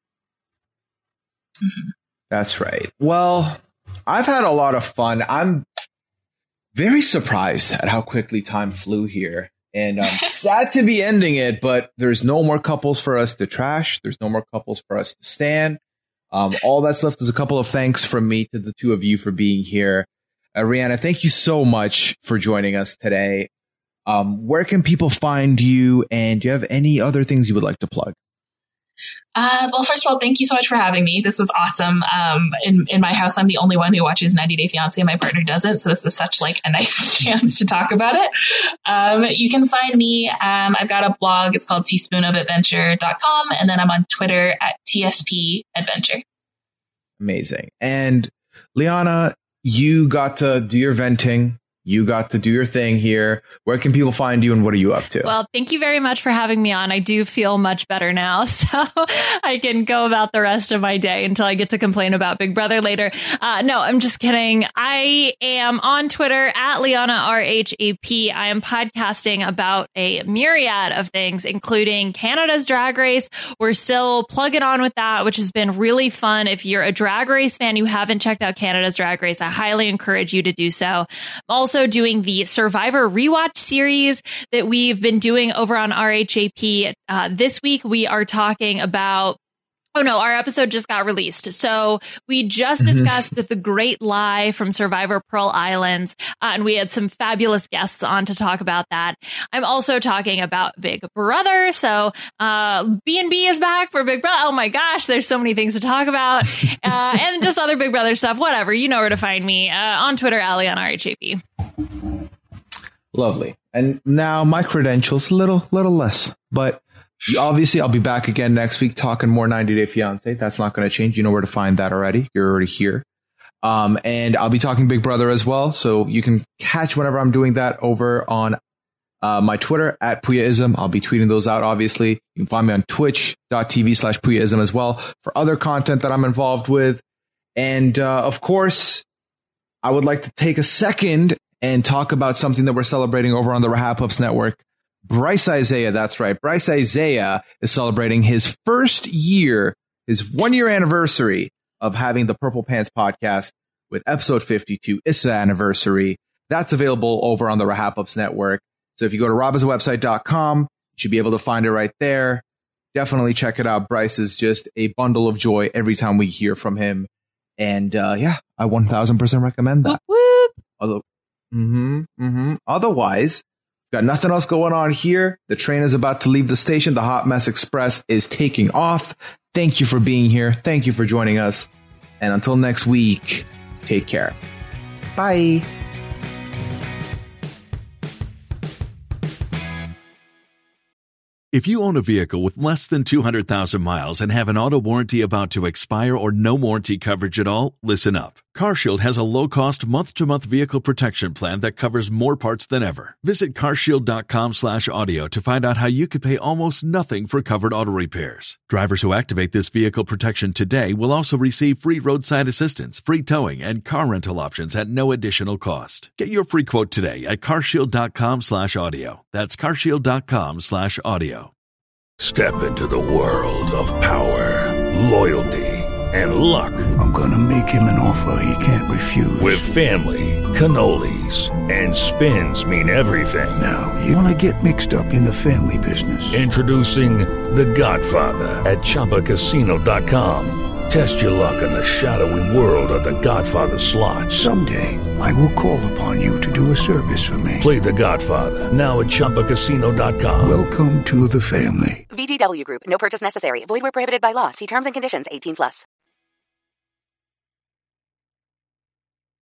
S7: That's right. Well, I've had a lot of fun. I'm very surprised at how quickly time flew here. And I'm sad to be ending it, but there's no more couples for us to trash. There's no more couples for us to stand. All that's left is a couple of thanks from me to the two of you for being here. Rihanna, thank you so much for joining us today. Where can people find you? And do you have any other things you would like to plug?
S9: Well, first of all, thank you so much for having me. This was awesome. In my house, I'm the only one who watches 90 Day Fiancé. My partner doesn't. So this was such like a nice chance to talk about it. You can find me. I've got a blog. It's called teaspoonofadventure.com. And then I'm on Twitter at TSP Adventure.
S7: Amazing. And Liana, you got to do your venting. You got to do your thing here. Where can people find you and what are you up to?
S8: Well, thank you very much for having me on. I do feel much better now, so I can go about the rest of my day until I get to complain about Big Brother later. No, I'm just kidding. I am on Twitter at Liana RHAP. I am podcasting about a myriad of things, including Canada's Drag Race. We're still plugging on with that, which has been really fun. If you're a Drag Race fan, you haven't checked out Canada's Drag Race, I highly encourage you to do so. Also doing the Survivor rewatch series that we've been doing over on RHAP. This week we are talking about our episode just got released. So we just discussed the great lie from Survivor Pearl Islands, and we had some fabulous guests on to talk about that. I'm also talking about Big Brother. So B&B is back for Big Brother. Oh my gosh, there's so many things to talk about. And just other Big Brother stuff, whatever. You know where to find me on Twitter, Ali on RHAP.
S7: Lovely. And now my credentials, little less, but obviously I'll be back again next week talking more 90 Day Fiancé. That's not going to change. You know where to find that already. You're already here. And I'll be talking Big Brother as well. So you can catch whenever I'm doing that over on my Twitter at Puyaism. I'll be tweeting those out, obviously. You can find me on twitch.tv/Puyaism as well for other content that I'm involved with. And of course, I would like to take a second and talk about something that we're celebrating over on the Rahap Network. Bryce Isaiah, that's right. Bryce Isaiah is celebrating his first year, his 1-year anniversary of having the Purple Pants podcast with episode 52. It's the anniversary. That's available over on the Rahap Network. So if you go to robhasawebsite.com, you should be able to find it right there. Definitely check it out. Bryce is just a bundle of joy every time we hear from him. And I 1000% recommend that. Although, otherwise, got nothing else going on here. The train is about to leave the station. The Hot Mess Express is taking off. Thank you for being here. Thank you for joining us. And until next week, take care. Bye.
S16: If you own a vehicle with less than 200,000 miles and have an auto warranty about to expire or no warranty coverage at all, listen up. CarShield has a low-cost month-to-month vehicle protection plan that covers more parts than ever. Visit carshield.com/audio to find out how you could pay almost nothing for covered auto repairs. Drivers who activate this vehicle protection today will also receive free roadside assistance, free towing, and car rental options at no additional cost. Get your free quote today at carshield.com/audio. That's carshield.com/audio.
S17: Step into the world of power, loyalty, and luck.
S18: I'm gonna make him an offer he can't refuse.
S17: With family, cannolis, and spins mean everything.
S18: Now, you wanna get mixed up in the family business.
S17: Introducing The Godfather at ChumbaCasino.com. Test your luck in the shadowy world of The Godfather slot.
S18: Someday, I will call upon you to do a service for me.
S17: Play The Godfather, now at ChumbaCasino.com.
S18: Welcome to the family.
S19: VGW Group. No purchase necessary. Void where prohibited by law. See terms and conditions. 18+.